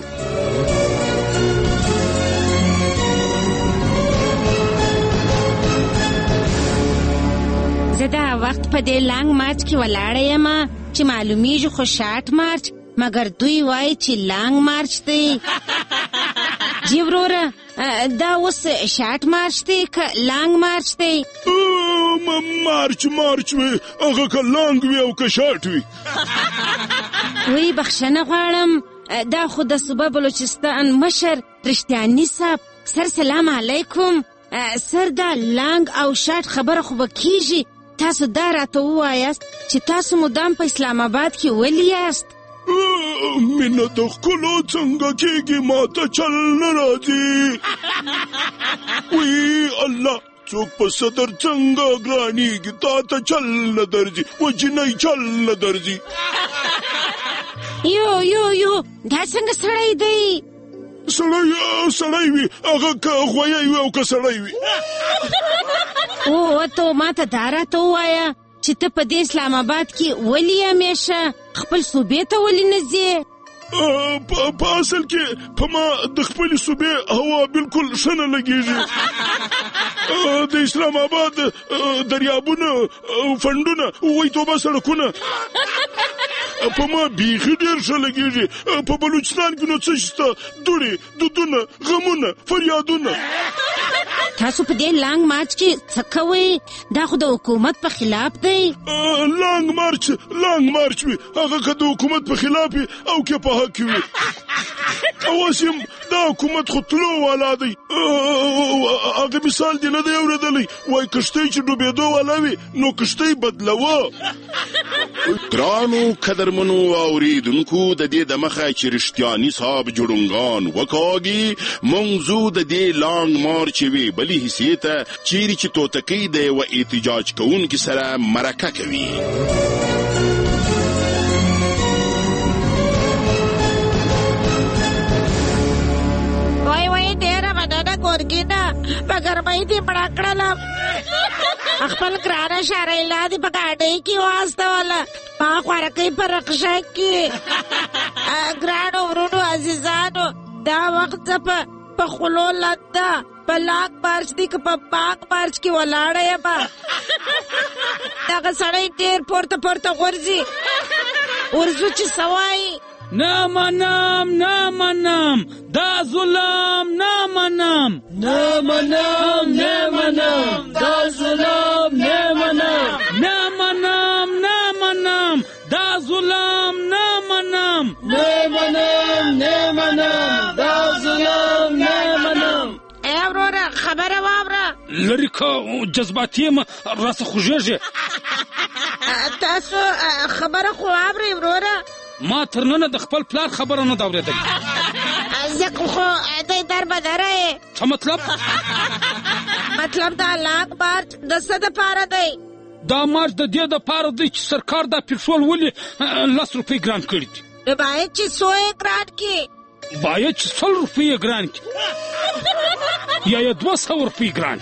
زه دا وخت په دې لانګ مارچ کې ولاړه یم چې معلومیږي خو شارټ مارچ، مګر دوی وایي چې لانګ مارچ دی. جی وروره دا اوس شارټ مارچ دی که لانګ مارچ دی؟ مارچ وي، هغه که لانګ وي او که شارټ وي. وی بخښنه غواړم، دا خو د صوبه بلوچستان مشر رښتیاني صاحب. سر سلام علیکم. سر دا لانګ او شارټ خبره خو به کیږي. تاسو دا راته ووایاست چې تاسو مدام په اسلام آباد کې ولې یاست؟ مینه د ښکلو څنګه کېږي، ما ته چل نه راځي. وی الله، څوک په صدر څنګه ګرانیږي، تا ته چل نه درځي، وجنۍ چل نه درځي. یو دا څنګه سړی دی؟ سړی وي، هغه که غویی وي او که سړی وي. او ته ما ته دا راته ووایه چې ته په دې اسلام آباد کې ولې همیشه خپل صوبې ته ولې نه ځې؟ په اصل کې په ما د خپلې صوبې هوا بالکل ښه نه لګېږي. د اسلام آباد دریابونه، فنډونه، وای توبه سړکونه په ما بیخي ډېر ښه لګېږي. په بلوچستان کې نو څه شته؟ دوړې، دودونه، غمونه، فریادونه. تاسو په دې لانګ مارچ کې څه کوئ؟ دا خو د حکومت په خلاف دی. لانګ مارچ وي، هغه که د حکومت په خلاف وي او که په حق وي. اوس یم دا حکومت خو تلو والا دی. هغه مثال دی نه دی اورېدلی، وایي کښتۍ چې ډوبېدو والا وي نو کښتۍ بدلوه. ګرانو قدرمنو اورېدونکو، د دې د مخه چې رښتیاني صاحب جوړونګان وکاږي، موضوع د دې لانګ مارچ وي بلې حصې ته چیرې چې توتکۍ د یوه احتجاج کوونکي سره مرکه کوي. وای ډېره مننه ګورګینه، په ګرمۍ دې مړه کړلم. خپل ګرانه شالیلا دې په ګاډۍ کې واستوله، ما خوارکۍ په رقشه کې. ګرانو ورونو عزیزانو، دا وخت زه په خولو لنده په لانګ مارچ دی که په پانګ مارچ کې ولاړه یم. دغه سړی ډېر پورته غورځي، ورځو چې څه وایي. نه منم دا ظلم، نه منم دا ظلم، نه منم دا ظلم، نه منم دا ظلم، نه منم. ای وروره خبره واوره. لرې که جذباتي یم راسه خوږېږي. تاسو خبره خو واورئ وروره. ما تر ننه د خپل پلار خبره نه ده اورېدلې. ځکه خو دی دربدره یې. څه مطلب؟ مطلب دا لانګ مارچ د څه دپاره دی؟ دا مارچ د دې دپاره دی چې سرکار دا پټرول ولې 10 روپۍ ګران کړي دي. نو باید چې 100 یې ګران کړي. باید چې 100 روپۍ یې ګران کړي یا 200 روپۍ ګران.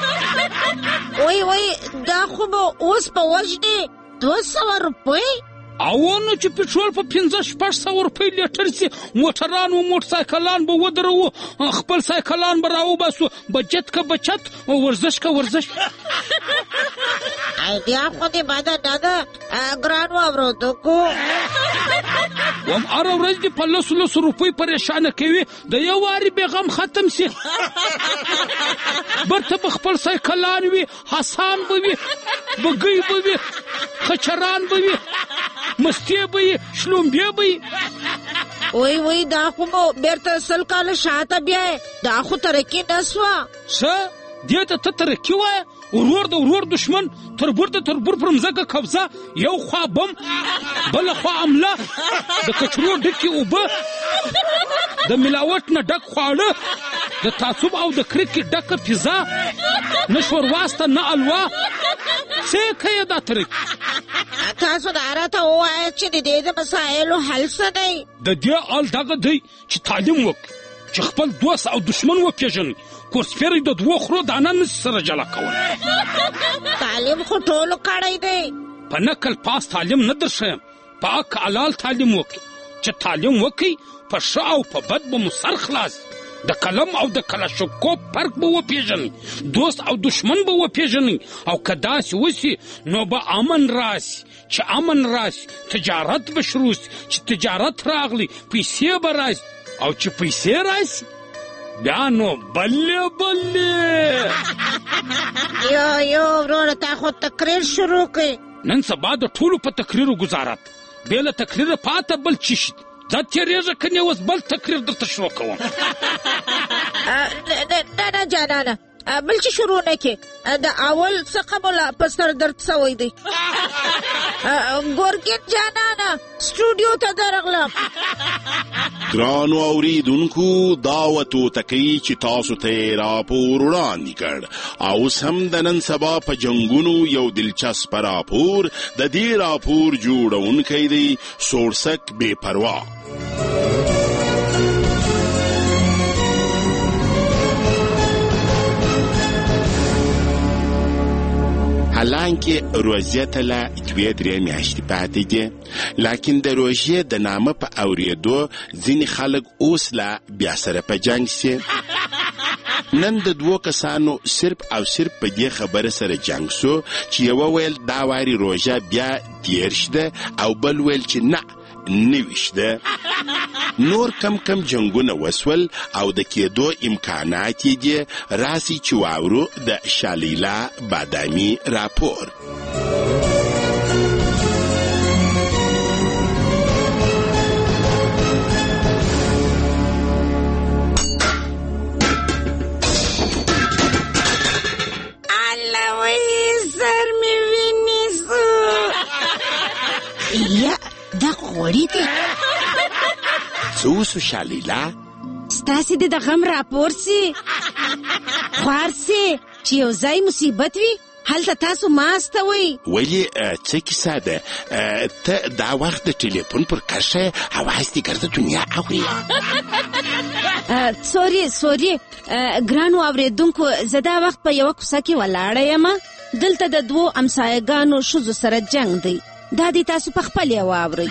وای دا خو به اوس په وژنې 200 روپۍ. او نو چې پټرول په 1500 روپۍ لیټر سي موټران او موټرسایکلان به ودرو خپل سایکلان به راوباسو بچت کا بچت او ورزش کا ورزش آیډیا خو دې باندې دادا ګران واورو کو وم اره ورځ دې په 100 روپۍ پریشان کوي د یو واري به غم ختم سي برته خپل سایکلان وي حسان به وي بګي به وي خچران به وي مستی به وي شلومبې به وي وای دا خو بیرته سل کال شاته بیا دا خو ترقی نسوا څه دې ته ترقی وای ورور د ورور دشمن تربور د تربور پر مزګه قبضه یو خوا بم بل خوا عمله د کچرو ډکی اوبه د ملاوت نه ډک خواړه د تعصب او د کرکې ډکه پیزا نشور واسطه نه الوا څه کوي دا ترک تاسو دا راته وایي چې د دې مسایلو حل څه دی د دې ال دغه دی چې تعلیم وکړي چې خپل دوست او دشمن وپیژني کورسفری د دوه خرو دانه سره جلا کول تعلیم خو ټولو کړی دی په نقل پاس تعلیم نه درشم پاک حلال تعلیم وکړي چې تعلیم وکړي په ښه او په بد به مو سر خلاص د قلم او د کلاشینکوف فرق به وپیژني دوست او دشمن به وپیژني او که داسې وسي نو به امن راسي چې امن راسي تجارت به شروع سي چې تجارت راغلی پیسې به راسي او چې پیسې راسي بیا نو بلې یو ورور تا خو تقریر شروع کړي نن سبا د ټولو په تقریرو گزارت بې له تقریره پاته بل چی شي دا تیریږه کنه اوس بل تقریر درته شروع کوم نه جانانه بل چې شروع نه کې د اول څخه مولا په سر درد سوی دی ګورګین جانانه سټوډیو ته درغلم ګرانو اوریدونکو دعوتو تکي چې تاسو ته راپور وړاندې کړ او سم د نن سبا په جنگونو یو دلچسپ راپور د دې راپور جوړونکی دی سورسک بے پروا حالانکه روژه ته لا 2-3 میاشتې پاتې دي لکن د روژې د نامه په اورېدو ځینې خلک اوس لا بیا سره په جنګ سي نن د 2 کسانو صرف او صرف په دې خبره سره جنگ سو چې یو ویل دا واري روژه بیا 10 ده او بل ویل چې نه 9 ده نور کم جنگونه وسول او د کېدو امکانات دي راسي چې واورو د شالیلا بادامي راپور الله وی سر می وینیسو یا دا خوړی دی څوسو شالیلا ستاسې د غم راپور سي خوار سي چې یو ځای مصیبت وي هلته تاسو ماسته وي ولی څه کیسه ده ته دا وخت د ټلیفون پر کرشه اواز دې ګرځه دنیا اوري سوري ګرانو اوریدونکو زه دا وخت په یو کوڅه کې ولاړه یم دلته د 2 امسایګانو ښځو سره جنگ دی دا دې تاسو په خپل یې واورئ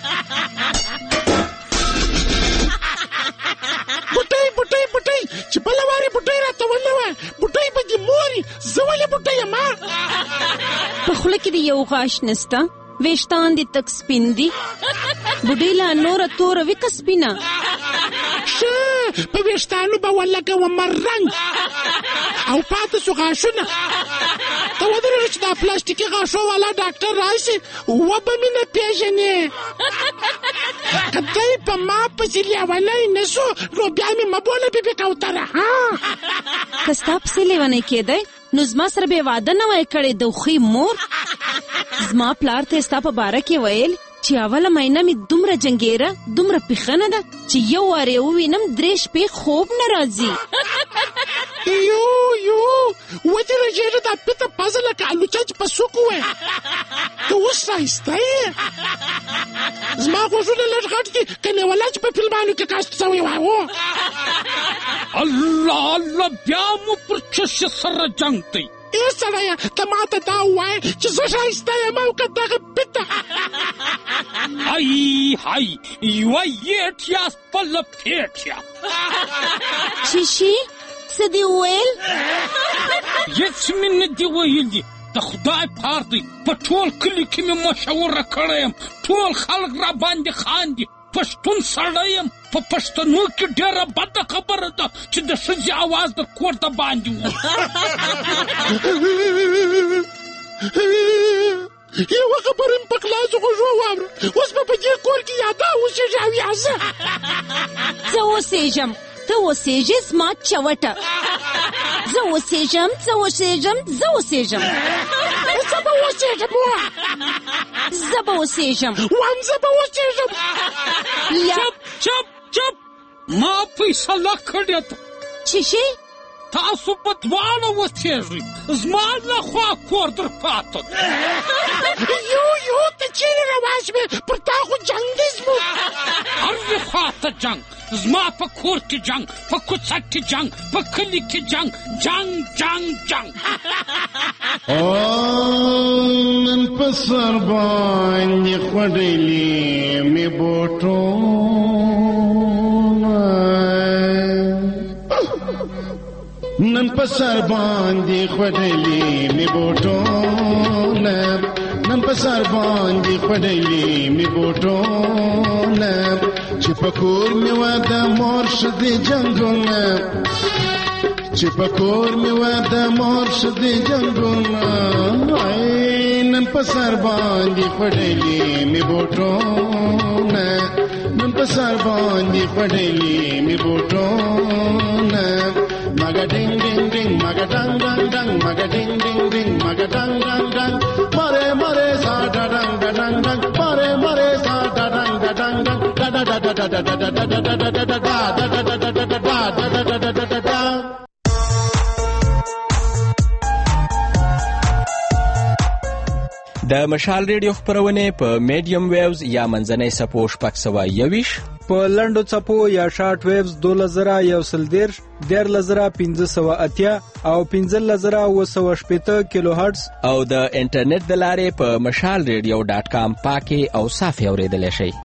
بوټي چې بله وارې بوټي راته ولوه بوټي به دې موري زه ولې بوټی یم په خوله کې د یو غاښ نسته ویښتان دې تک سپین دي بوډۍ لا نوره توره وي که سپینه ښه په ویښتانو به ولګوم رنګ او پاته سو غاښونه ته ودرېږه چې دا پلاستیکي غاښو والا ډاکټر راشي وبه مې نه پېژنې که دی په ما پسې لیونی نه سو نو بیا مې مه بوله بیبي کوتره که ستا پسې لیونی کېدی نو زما سره به واده نه وای کړی د خوی مور زما پلار ته ستا په باره کې ویل چې اوله مهینه مې دومره جنګیره دومره پیښه نه ده چې یو وارې ووینم 3 شپې خوب نه راځي یو ودې رژېږه دا پیته پزه لکه الوچه چې په سوک ووایه ته اوس ښایسته یې زما غوږونه لږ غټ دي که نیولا چې په فلمانو کې کاست شوی وای الله بیا مو پر چشې سره جنګ دی سړیه ته ماته دا ووایه چې زه ښایسته یم او که دغه پیته هی یوه یټیا خپله پیټیا چې شي څه دې وویل؟ هېڅ مې نه دي ویلي. د خدای پار دی په ټول کلي کې مې مشوره کړی یم. ټول خلک را باندې خاندي. پښتون سړی یم. په پښتنو کې ډېره بده خبره ده چې د ښځې اواز د کور د باندې و. یوه خبره مې په خلاصو غوږو واوره. اوس به په دې کور کې یا دا اوسېږي او یا زه. زه اوسېږم ته اوسېږې زما چوټه. زه اوسېږم زه اوسېږم زه اوسېږم زه به اوسېږم زه به اوسېږم وایم زه به اوسېږم. چپ ما فیصله کړې ده چې شي تاسو په دواړه اوسېږئ. زما له خوا کور در پاته یو ته چیرې روان شوې؟ پر تا خو جنګ دی زموږ. هرې خواته جنګ. زما په کور کې جنګ، په کوڅه کې جنګ، په کلي کې جنګ. جنګ نن په سر باندې خوړلې مې بوټونه، نن په سر باندې خوړلې مې بوټونه، نن په سر باندې خوړلې مې بوټونه، چې په کور مې واده مور شدې جنګونه، چې په کور مې واده مور شدې جنګونه. نن په سر باندې خوړلې مې بوټونه، نن په سر باندې خوړلې مې بوټونه. مګا ډینګ ډینګ ډینګ مګا ډنګ ډنګ ډنګ مګا ډینګ ډینګ ډینګ مګا ډنګ ډنګ ډنګ مره سا ډنګ ډنګ ډنګ مره سا ډنګ ډنګ ډنګ ډا ډا ډا ډا ډا ډا ډا ډا ډا ډا. د مشال ریډیو خپرونې په میډیم ویوز یا منځنۍ څپو 621 په لنډو څپو یا شارټ ویوز 2113 14580 او 15780 کیلو هرتز او د انټرنیټ د لارې په مشال ریډیو.com پاکي او صافي اوریدلای شئ.